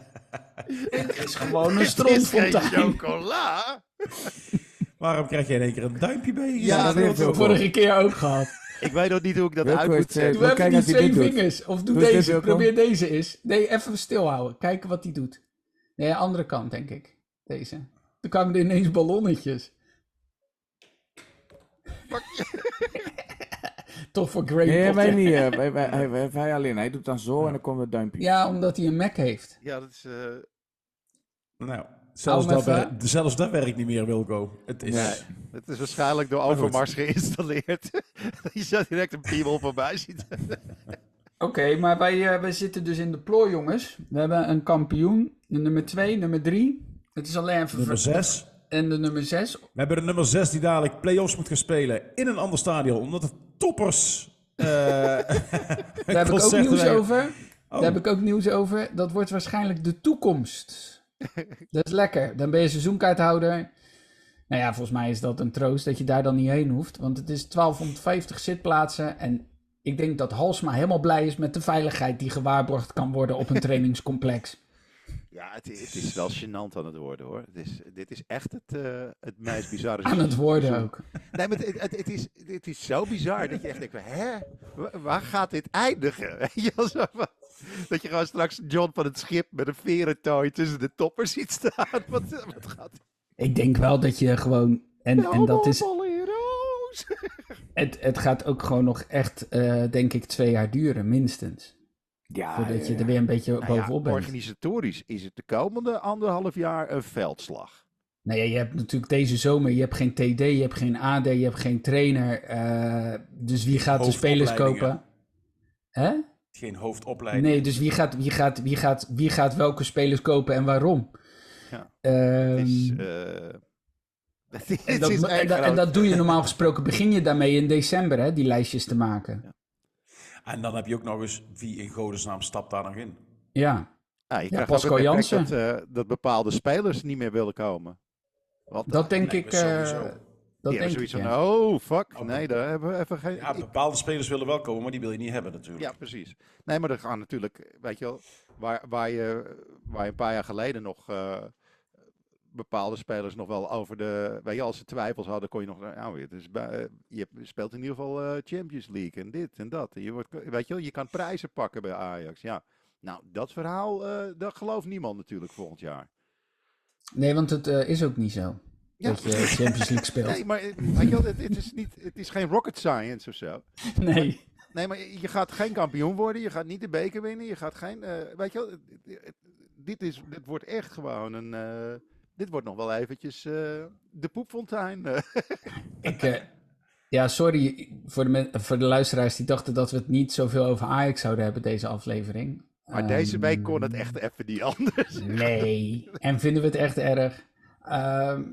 Het is gewoon een strontfontein. Het is geen chocola. Waarom krijg jij in één keer een duimpje bij? Ja, ja, dat heeft we vorige keer ook gehad. Ik weet nog niet hoe ik dat Welke uit moet zetten. Doe even die twee vingers. Doet. Of doe doe deze. Probeer deze eens. Nee, even stilhouden. Kijken wat hij doet. Nee, andere kant denk ik. Deze. Dan kwamen er ineens ballonnetjes. Toch voor Graham Nee, Potter. wij niet. Uh, wij, wij, wij, wij alleen. Hij doet dan zo en dan komt het duimpje. Ja, omdat hij een Mac heeft. Ja, dat is... Uh... Nou, zelfs dat, werkt, zelfs dat werkt niet meer, Wilco. Het is... Nee, het is waarschijnlijk door Overmars geïnstalleerd. Je zou direct een piemel voorbij zien. Oké, okay, maar wij, uh, wij zitten dus in de plooi, jongens. We hebben een kampioen, de nummer twee, nummer drie. Het is alleen even... Nummer zes. En de nummer zes. We hebben de nummer zes die dadelijk play-offs moet gaan spelen in een ander stadion. Omdat de toppers... Uh, Daar heb ik ook nieuws over. Oh. Daar heb ik ook nieuws over. Dat wordt waarschijnlijk de toekomst. Dat is lekker. Dan ben je seizoenkaarthouder. Nou ja, volgens mij is dat een troost dat je daar dan niet heen hoeft. Want het is twaalfhonderdvijftig zitplaatsen. En ik denk dat Halsma helemaal blij is met de veiligheid die gewaarborgd kan worden op een trainingscomplex. Ja, het, het is wel gênant aan het worden, hoor. Het is, dit is echt het, uh, het meest bizarre... Aan het worden ook. Nee, maar het, het, het, is, het is zo bizar dat je echt denkt, hè? Waar gaat dit eindigen? Dat je gewoon straks John van het schip met een verentooi tussen de toppers ziet staan. Wat, wat gaat... Ik denk wel dat je gewoon... En, en dat is... Heroes. Het, het gaat ook gewoon nog echt, uh, denk ik, twee jaar duren, minstens. Ja, Voordat je ja. er weer een beetje nou bovenop ja, bent. Organisatorisch is het de komende anderhalf jaar een veldslag. Nou ja, je hebt natuurlijk deze zomer, je hebt geen T D, je hebt geen A D, je hebt geen trainer. Uh, dus wie gaat de spelers kopen? Hè? Geen hoofdopleiding. Nee, dus wie gaat, wie, gaat, wie, gaat, wie gaat welke spelers kopen en waarom? Ja. Um, het is, uh, het is, en, dat, is en, en dat doe je normaal gesproken, begin je daarmee in december, hè, die lijstjes te maken. Ja. En dan heb je ook nog eens, wie in godesnaam stapt daar nog in? Ja. Ja, je ja, krijgt Pascal ook het effect Jansen. dat, uh, dat bepaalde spelers niet meer willen komen. Want, dat denk nee, ik... Uh, dat die denk zoiets ik, van, ja. oh fuck, Oh, nee, daar hebben we even geen... Ja, bepaalde spelers willen wel komen, maar die wil je niet hebben natuurlijk. Ja, precies. Nee, maar er gaan natuurlijk, weet je wel, waar, waar, je, waar je een paar jaar geleden nog uh, bepaalde spelers nog wel over de, weet je, als ze twijfels hadden, kon je nog, nou, het is bij, je speelt in ieder geval uh, Champions League en dit en dat. En je wordt, weet je wel, je kan prijzen pakken bij Ajax. Ja, nou, dat verhaal, uh, dat gelooft niemand natuurlijk volgend jaar. Nee, want het uh, is ook niet zo. Ja. Dat je Champions League speelt. Nee, maar weet je wel, het, het, is niet, het is geen rocket science of zo. Nee. Nee, maar je gaat geen kampioen worden, je gaat niet de beker winnen, je gaat geen, uh, weet je wel, dit, is, dit wordt echt gewoon een, uh, dit wordt nog wel eventjes uh, de poepfontein. Ik, uh, ja, sorry voor de, voor de luisteraars die dachten dat we het niet zoveel over Ajax zouden hebben, deze aflevering. Maar um, deze week kon het echt even niet anders. Nee, en vinden we het echt erg. Um,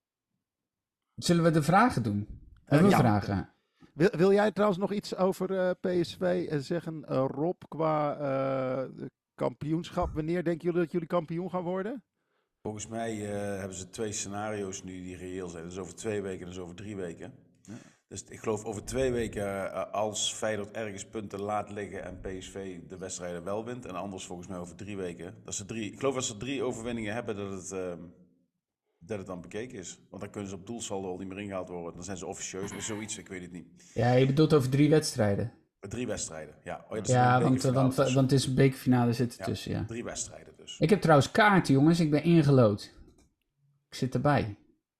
zullen we de vragen doen? Hebben we uh, ja. vragen? Wil, wil jij trouwens nog iets over uh, P S V zeggen, uh, Rob, qua uh, kampioenschap? Wanneer denken jullie dat jullie kampioen gaan worden? Volgens mij uh, hebben ze twee scenario's nu die reëel zijn. Dat is over twee weken en dat is over drie weken. Ja. Dus ik geloof over twee weken uh, als Feyenoord ergens punten laat liggen en P S V de wedstrijden wel wint. En anders volgens mij over drie weken. Dat ze drie, ik geloof dat ze drie overwinningen hebben dat het... Uh, dat het dan bekeken is. Want dan kunnen ze op doelsaldo al niet meer ingehaald worden. Dan zijn ze officieus of zoiets, ik weet het niet. Ja, je bedoelt over drie wedstrijden. Drie wedstrijden, ja. Oh, ja, ja want, want, want het is een bekerfinale zit er tussen, ja. Drie wedstrijden dus. Ik heb trouwens kaarten, jongens. Ik ben ingelood. Ik zit erbij.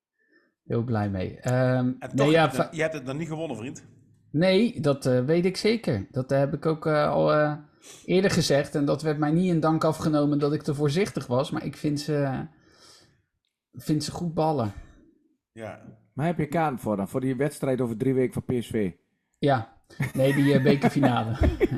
Heel blij mee. Um, en toch, nee, ja, je, va- je hebt het nog niet gewonnen, vriend. Nee, dat uh, weet ik zeker. Dat uh, heb ik ook uh, al uh, eerder gezegd. En dat werd mij niet in dank afgenomen dat ik te voorzichtig was. Maar ik vind ze... Uh, Vindt ze goed ballen. Ja. Maar heb je kaart voor dan? Voor die wedstrijd over drie weken van P S V? Ja. Nee, die uh, bekerfinale.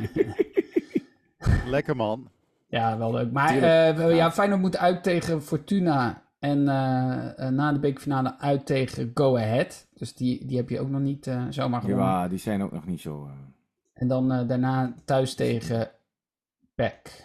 Lekker man. Ja, wel leuk. Maar uh, ja, Feyenoord moet uit tegen Fortuna. En uh, uh, na de bekerfinale uit tegen Go Ahead. Dus die, die heb je ook nog niet uh, zomaar gewonnen. Ja, die zijn ook nog niet zo... Uh... En dan uh, daarna thuis tegen P E C.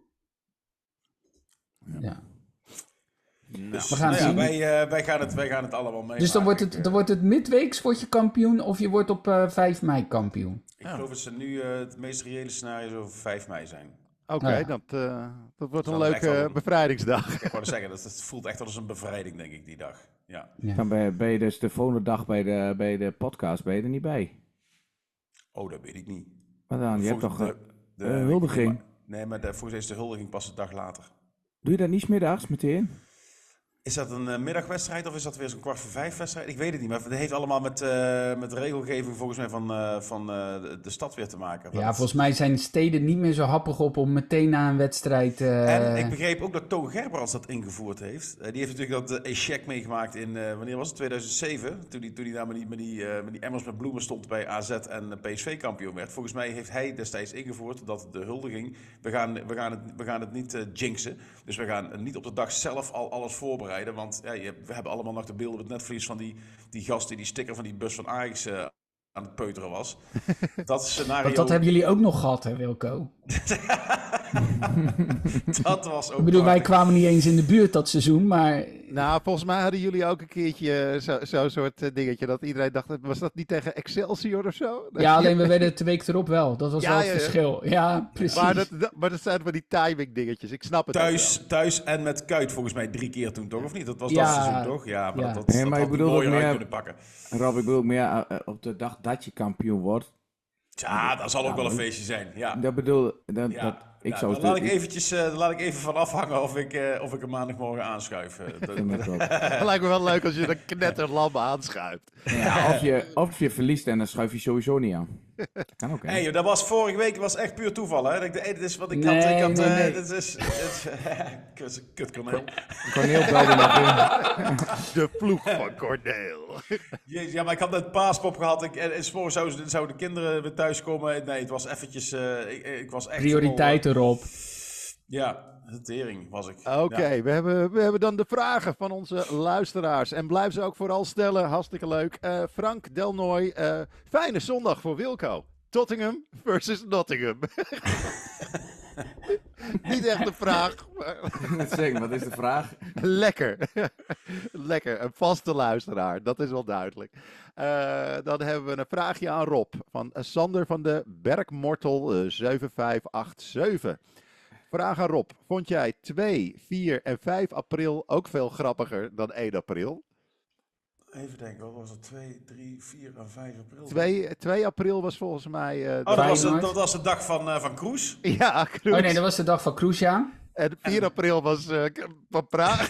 Ja. ja. Dus, we gaan nou zien. Ja, wij, uh, wij, gaan het, wij gaan het allemaal mee. Dus dan wordt het, dan wordt het midweeks word je kampioen of je wordt op uh, vijf mei kampioen. Ik geloof dat ze nu uh, het meest reële scenario over vijf mei zijn. Oké, okay, oh ja. dat, uh, dat wordt dat een leuke een... bevrijdingsdag. Ik wou zeggen, dat, dat voelt echt als een bevrijding, denk ik, die dag. Ja. Ja. Dan ben je, ben je dus de volgende dag bij de, bij de podcast ben je er niet bij. Oh, dat weet ik niet. Maar dan, je hebt toch de, de, de huldiging? Nee, maar de, volgens mij is de huldiging pas een dag later. Doe je dat niet 's middags meteen? Is dat een uh, middagwedstrijd of is dat weer zo'n kwart voor vijf wedstrijd? Ik weet het niet, maar het heeft allemaal met, uh, met regelgeving volgens mij van, uh, van uh, de, de stad weer te maken. Ja, dat... volgens mij zijn steden niet meer zo happig op om meteen na een wedstrijd... Uh... En ik begreep ook dat Toon Gerbrands dat ingevoerd heeft. Uh, die heeft natuurlijk dat uh, échec meegemaakt in, uh, wanneer was het, tweeduizend zeven? Toen hij toen die daar met die, met, die, uh, met die emmers met bloemen stond bij A Z en P S V kampioen werd. Volgens mij heeft hij destijds ingevoerd dat de huldiging, we gaan, we gaan, het, we gaan het niet uh, jinxen. Dus we gaan niet op de dag zelf al alles voorbereiden. Want ja, je, we hebben allemaal nog de beelden op het netvlies van die, die gast die die sticker van die bus van Ajax uh, aan het peuteren was. Dat scenario... Want dat hebben jullie ook nog gehad, hè Wilco? Dat was ook... Ik bedoel, wij prachtig. kwamen niet eens in de buurt dat seizoen, maar... Nou, volgens mij hadden jullie ook een keertje zo'n zo soort uh, dingetje dat iedereen dacht, was dat niet tegen Excelsior of zo? Ja, alleen we werden de week erop wel. Dat was Ja, wel het ja, ja. verschil. Ja, precies. Maar dat, dat, maar dat zijn van die timing dingetjes, ik snap het ook Thuis, wel. thuis en met Kuit volgens mij drie keer toen, toch? Of niet? Dat was Ja. dat seizoen, toch? Ja, maar Ja. dat, dat, Nee, dat maar had ik hij bedoel mooier ook uit meer- kunnen pakken. Rob, ik bedoel meer uh, uh, op de dag dat je kampioen wordt. Ja, dat zal ook Ja, wel een maar- feestje zijn. Ja. Dat bedoel dat, Ja. dat ik Ja, zou dan het laat ik, eventjes, uh, dan laat ik even van afhangen of ik, uh, of ik hem maandagmorgen aanschuif. Uh, dat- vind ik ook. Het lijkt me wel leuk als je een knetterlam aanschuift. Ja, of, je, of je verliest en dan schuif je sowieso niet aan. Kan ook, hè? Hey, joh, dat was vorige week was echt puur toeval. Hè? Dat ik, hey, dit is wat ik Nee, had. Ik had nee, uh, nee. dit is, dit, kut, kut Cornel. Corneel belde nog in. De ploeg van Corneel. Jezus, ja, maar ik had net paaspop gehad. Ik, en, en 's morgens zouden, zouden de kinderen weer thuiskomen. Nee, het was eventjes... Uh, ik, ik was echt... Prioriteiten erop. Ja, de tering was ik. Oké, Ja. we, hebben, we hebben dan de vragen van onze luisteraars. En blijf ze ook vooral stellen, hartstikke leuk. Uh, Frank Delnoy, uh, fijne zondag voor Wilco. Tottingham versus Nottingham. Niet echt een vraag, maar Zeg, wat is de vraag? lekker. Lekker, een vaste luisteraar, dat is wel duidelijk. Uh, dan hebben we een vraagje aan Rob van uh, Sander van de Bergmortel uh, zeven vijf acht zeven. Vraag aan Rob, vond jij twee, vier en vijf april ook veel grappiger dan één april? Even denken, wat was het? twee, drie, vier en vijf april? twee, twee april was volgens mij... Uh, Oh, dat was, de, Feyenoord. dat was de dag van, uh, van Kroes. ja, Kroes. Oh nee, dat was de dag van Kroes, ja. En vier april was uh, van Praag.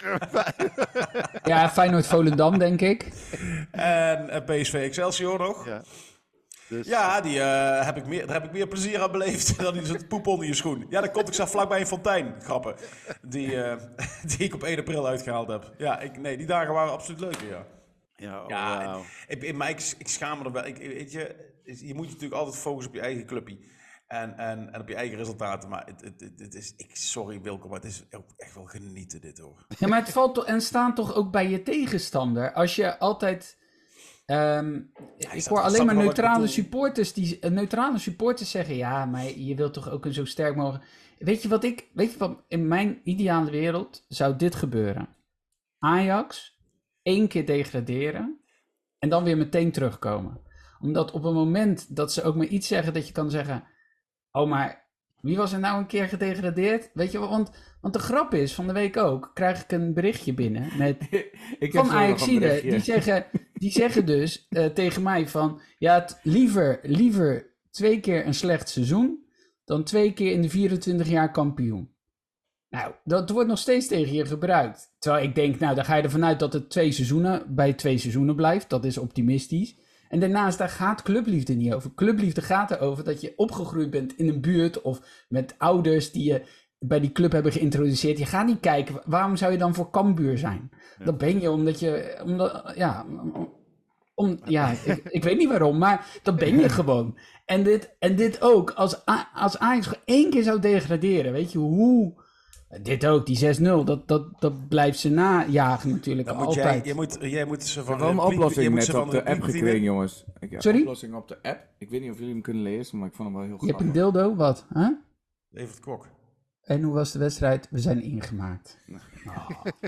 Ja, Feyenoord-Volendam, denk ik. En uh, P S V Excelsior nog. ja. Dus, Ja, die, uh, heb ik meer, daar heb ik meer plezier aan beleefd dan die zo'n poep onder je schoen. Ja, dat komt, ik zag vlakbij een fontein, grappen. Die, uh, die ik op één april uitgehaald heb. Ja, ik, nee, die dagen waren absoluut leuk, ja. ja, oh, Ja, wauw. ik, ik, maar ik, ik schaam me er wel. Ik, weet je, je moet natuurlijk altijd focussen op je eigen clubje. En, en, en op je eigen resultaten. Maar het, het, het, het is, ik, sorry Wilco, maar het is ook echt wel genieten dit hoor. Ja, maar het valt toch en staat toch ook bij je tegenstander. Als je altijd... Um, Ja, ik snap- hoor alleen snap maar je wel wat ik neutrale bedoel? supporters, die, uh, neutrale supporters zeggen... Ja, maar je wilt toch ook een zo sterk mogelijk... Weet je wat ik... Weet je wat, in mijn ideale wereld zou dit gebeuren. Ajax, één keer degraderen... en dan weer meteen terugkomen. Omdat op het moment dat ze ook maar iets zeggen... dat je kan zeggen... Oh, maar wie was er nou een keer gedegradeerd? Weet je wel, want, want de grap is, van de week ook... krijg ik een berichtje binnen met... Ik heb van zo nog een Ajaxide, berichtje. die zeggen, die zeggen dus uh, tegen mij van... Ja, het, liever, liever twee keer een slecht seizoen... dan twee keer in de vierentwintig jaar kampioen. Nou, dat wordt nog steeds tegen je gebruikt. Terwijl ik denk, nou, dan ga je ervan uit dat het twee seizoenen... bij twee seizoenen blijft. Dat is optimistisch. En daarnaast, daar gaat clubliefde niet over. Clubliefde gaat erover dat je opgegroeid bent in een buurt... of met ouders die je bij die club hebben geïntroduceerd. Je gaat niet kijken, waarom zou je dan voor Cambuur zijn? Ja. Dat ben je omdat je... Omdat, ja, om, ja ik, ik weet niet waarom, maar dat ben je gewoon. En dit, en dit ook. Als, als Ajax één keer zou degraderen, weet je hoe... Dit ook, die zes nul, dat, dat, dat blijft ze najagen natuurlijk Dan moet altijd. Jij, jij, moet, jij moet ze Ik van... heb wel een repliek- oplossing jij moet net ze van op de app repliek gekregen, dienen. jongens. Ik heb Sorry? een oplossing op de app. Ik weet niet of jullie hem kunnen lezen, maar ik vond hem wel heel Je hebt grappig. een dildo, wat? Huh? Evert Kok. En hoe was de wedstrijd? We zijn ingemaakt. Oh.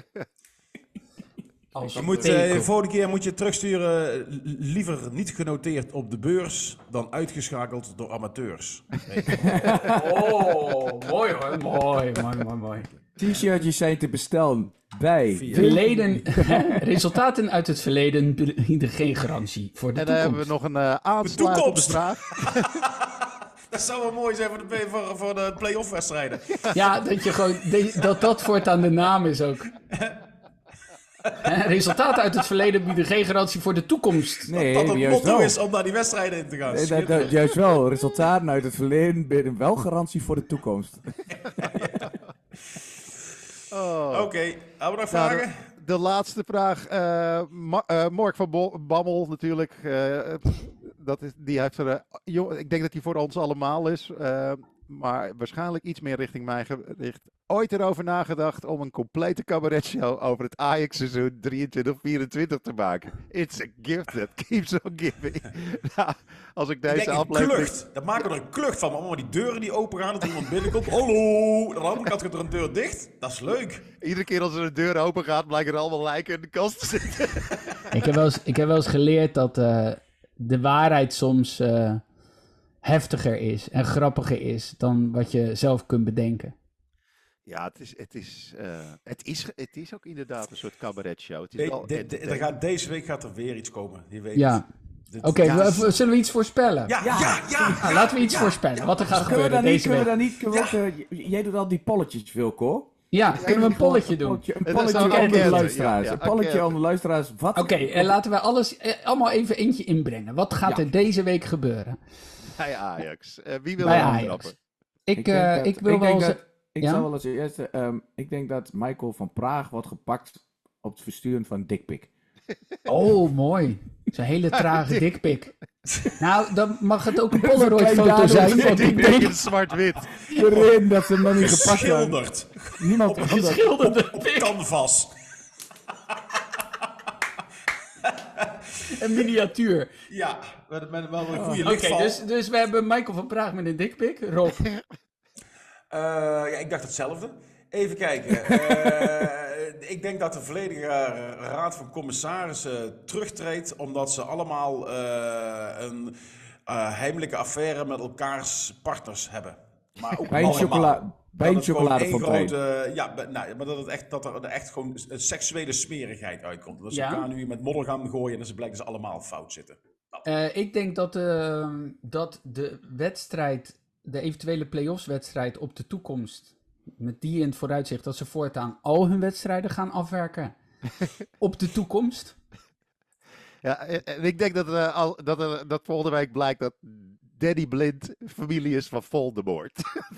Als Je moet, uh, de volgende keer moet je terugsturen, liever niet genoteerd op de beurs dan uitgeschakeld door amateurs. Oh, mooi hoor. Mooi, mooi, mooi, mooi. T-shirtjes zijn te bestellen bij... Verleden, resultaten uit het verleden bieden geen garantie voor de En dan toekomst. hebben we nog een uh, aansluit op de toekomst. vraag. Dat zou wel mooi zijn voor de, voor, voor de play-off wedstrijden. Ja, dat, je gewoon, de- dat dat voortaan de naam is ook. Resultaten uit het verleden bieden geen garantie voor de toekomst. Nee, dat het juist motto wel. is om naar die wedstrijden in te gaan. Nee, dat, dat, juist wel. Resultaten uit het verleden bieden wel garantie voor de toekomst. Oh. Oké, okay. Hebben we nog Nou, vragen? de, de laatste vraag. uh, Ma- uh, Mark van Bo- Bammel natuurlijk. Uh, dat is, die heeft er, uh, jong, ik denk dat hij voor ons allemaal is. Uh, maar waarschijnlijk iets meer richting mij gericht. Ooit erover nagedacht om een complete cabaretshow over het Ajax-seizoen drieëntwintig vierentwintig te maken. It's a gift that keeps on giving. Nou, als ik deze ik denk aflevering... een klucht. Dat maken we er een klucht van. Allemaal die deuren die open gaan, dat er iemand binnenkomt. Hallo! Aan de andere kant gaat er een deur dicht. Dat is leuk. Iedere keer als er een deur open gaat, blijken er allemaal lijken in de kast te zitten. Ik heb wel eens, ik heb wel eens geleerd dat uh, de waarheid soms uh, heftiger is en grappiger is dan wat je zelf kunt bedenken. Ja, het is, het, is, uh, het, is, het is ook inderdaad een soort cabaretshow. Het is De, wel de, de, er gaat, deze week gaat er weer iets komen. Je weet ja. Oké, okay, ja, zullen we iets voorspellen? Ja, ja, ja. ja, ah, laten we iets ja, voorspellen. Ja, wat er gaat kunnen gebeuren we deze niet, week. Kunnen we daar niet... Kunnen we, ja. Jij doet al die polletjes, Wilco. Ja, ja, kunnen we een polletje doen? Een polletje, een polletje onder de luisteraars. Ja, ja, een polletje onder de luisteraars. Oké, okay, en laten we alles eh, allemaal even eentje inbrengen. Wat gaat ja. er deze week gebeuren? Bij Ajax. Uh, wie wil Bij er Ajax. trappen? Ik, ik, uh, dat, ik wil ik wel... Dat, ik ja? zou wel als eerste... Um, ik denk dat Michael van Praag wordt gepakt op het versturen van dikpik. Oh, mooi. Zo'n hele trage dikpik. Nou, dan mag het ook een Polaroid-foto zijn van dikpik. In zwart-wit. De reden dat ze hem nog niet gepakt hebben. Geschilderd. Niemand op, geschilderde op, op canvas. Een miniatuur. Ja, met, met wel een goede oh. lichtval. Oké, dus, dus we hebben Michael van Praag met een dikpik. Rob? Uh, ja, ik dacht hetzelfde. Even kijken. uh, ik denk dat de volledige raad van commissarissen terugtreedt, omdat ze allemaal uh, een uh, heimelijke affaire met elkaars partners hebben. Maar ook bij een, chocola bij een chocoladefontein. Ja, nou, maar dat, het echt, dat er echt gewoon een seksuele smerigheid uitkomt. Dat ze ja? elkaar nu met modder gaan gooien en ze blijken ze allemaal fout zitten. Uh, ik denk dat, uh, dat de wedstrijd, de eventuele play-offs wedstrijd op de toekomst, met die in het vooruitzicht dat ze voortaan al hun wedstrijden gaan afwerken op de toekomst. Ja, en ik denk dat, uh, al, dat, uh, dat volgende week blijkt dat Danny Blind familie is van Voldemort.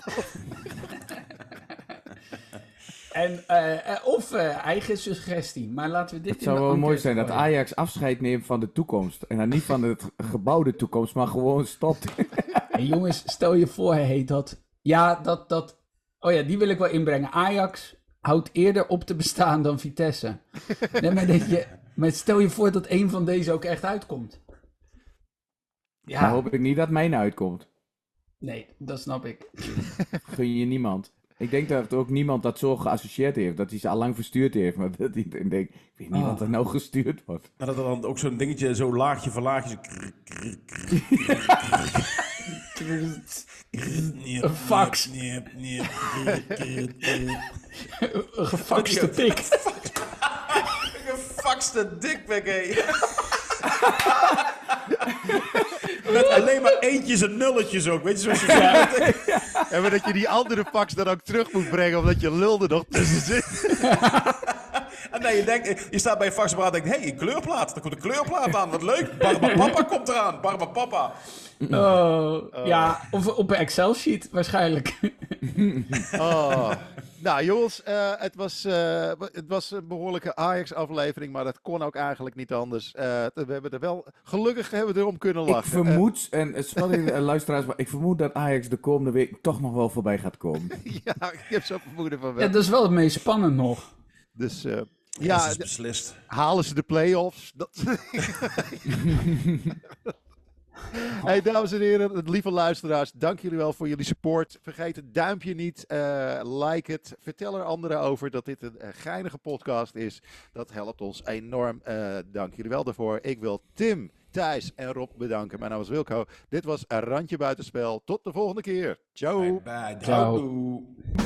en, uh, of uh, eigen suggestie, maar laten we dit Het zou wel mooi zijn dat Ajax afscheid neemt van de toekomst. En dan niet van het gebouwde toekomst, maar gewoon stopt. En jongens, stel je voor hey, dat... Ja, dat... dat oh ja, die wil ik wel inbrengen. Ajax houdt eerder op te bestaan dan Vitesse. Nee, maar, dat je, maar stel je voor dat een van deze ook echt uitkomt. Ja. Dan hoop ik niet dat mijn uitkomt. Nee, dat snap ik. Gun je niemand. Ik denk dat ook niemand dat zo geassocieerd heeft. Dat hij ze al lang verstuurd heeft. Maar dat hij denkt, ik weet niet oh. wat er nou gestuurd wordt. Maar dat er dan ook zo'n dingetje, zo laagje voor laagje... Een fax. Een gefaxte pik. Een gefaxte dikpik, hé. Met alleen maar eentjes en nulletjes ook. Weet je, zoals je ja. En maar dat je die andere fax dan ook terug moet brengen, omdat je lul er nog tussen zit. En nee, je, denkt, je staat bij een faxapparaat en denkt, hé, hey, een kleurplaat. Daar komt een kleurplaat aan, wat leuk. Barbapapa komt eraan, Barbapapa. Oh, oh. Ja, of op een Excel-sheet waarschijnlijk. Oh. Nou jongens, uh, het, was, uh, het was een behoorlijke Ajax-aflevering, maar dat kon ook eigenlijk niet anders. Uh, we hebben er wel, gelukkig hebben we erom kunnen lachen. Ik vermoed, uh, en sorry uh, luisteraars, maar ik vermoed dat Ajax de komende week toch nog wel voorbij gaat komen. Ja, ik heb zo'n vermoeden van wel. Ja, dat is wel het meest spannend nog. Dus uh, ja, ja, is beslist. Halen ze de play-offs? Dat... Hey, dames en heren, lieve luisteraars, dank jullie wel voor jullie support. Vergeet het duimpje niet, uh, like het, vertel er anderen over dat dit een uh, geinige podcast is. Dat helpt ons enorm. Uh, dank jullie wel daarvoor. Ik wil Tim, Thijs en Rob bedanken. Mijn naam is Wilco. Dit was een Randje Buitenspel. Tot de volgende keer. Ciao. Bye bye. Ciao.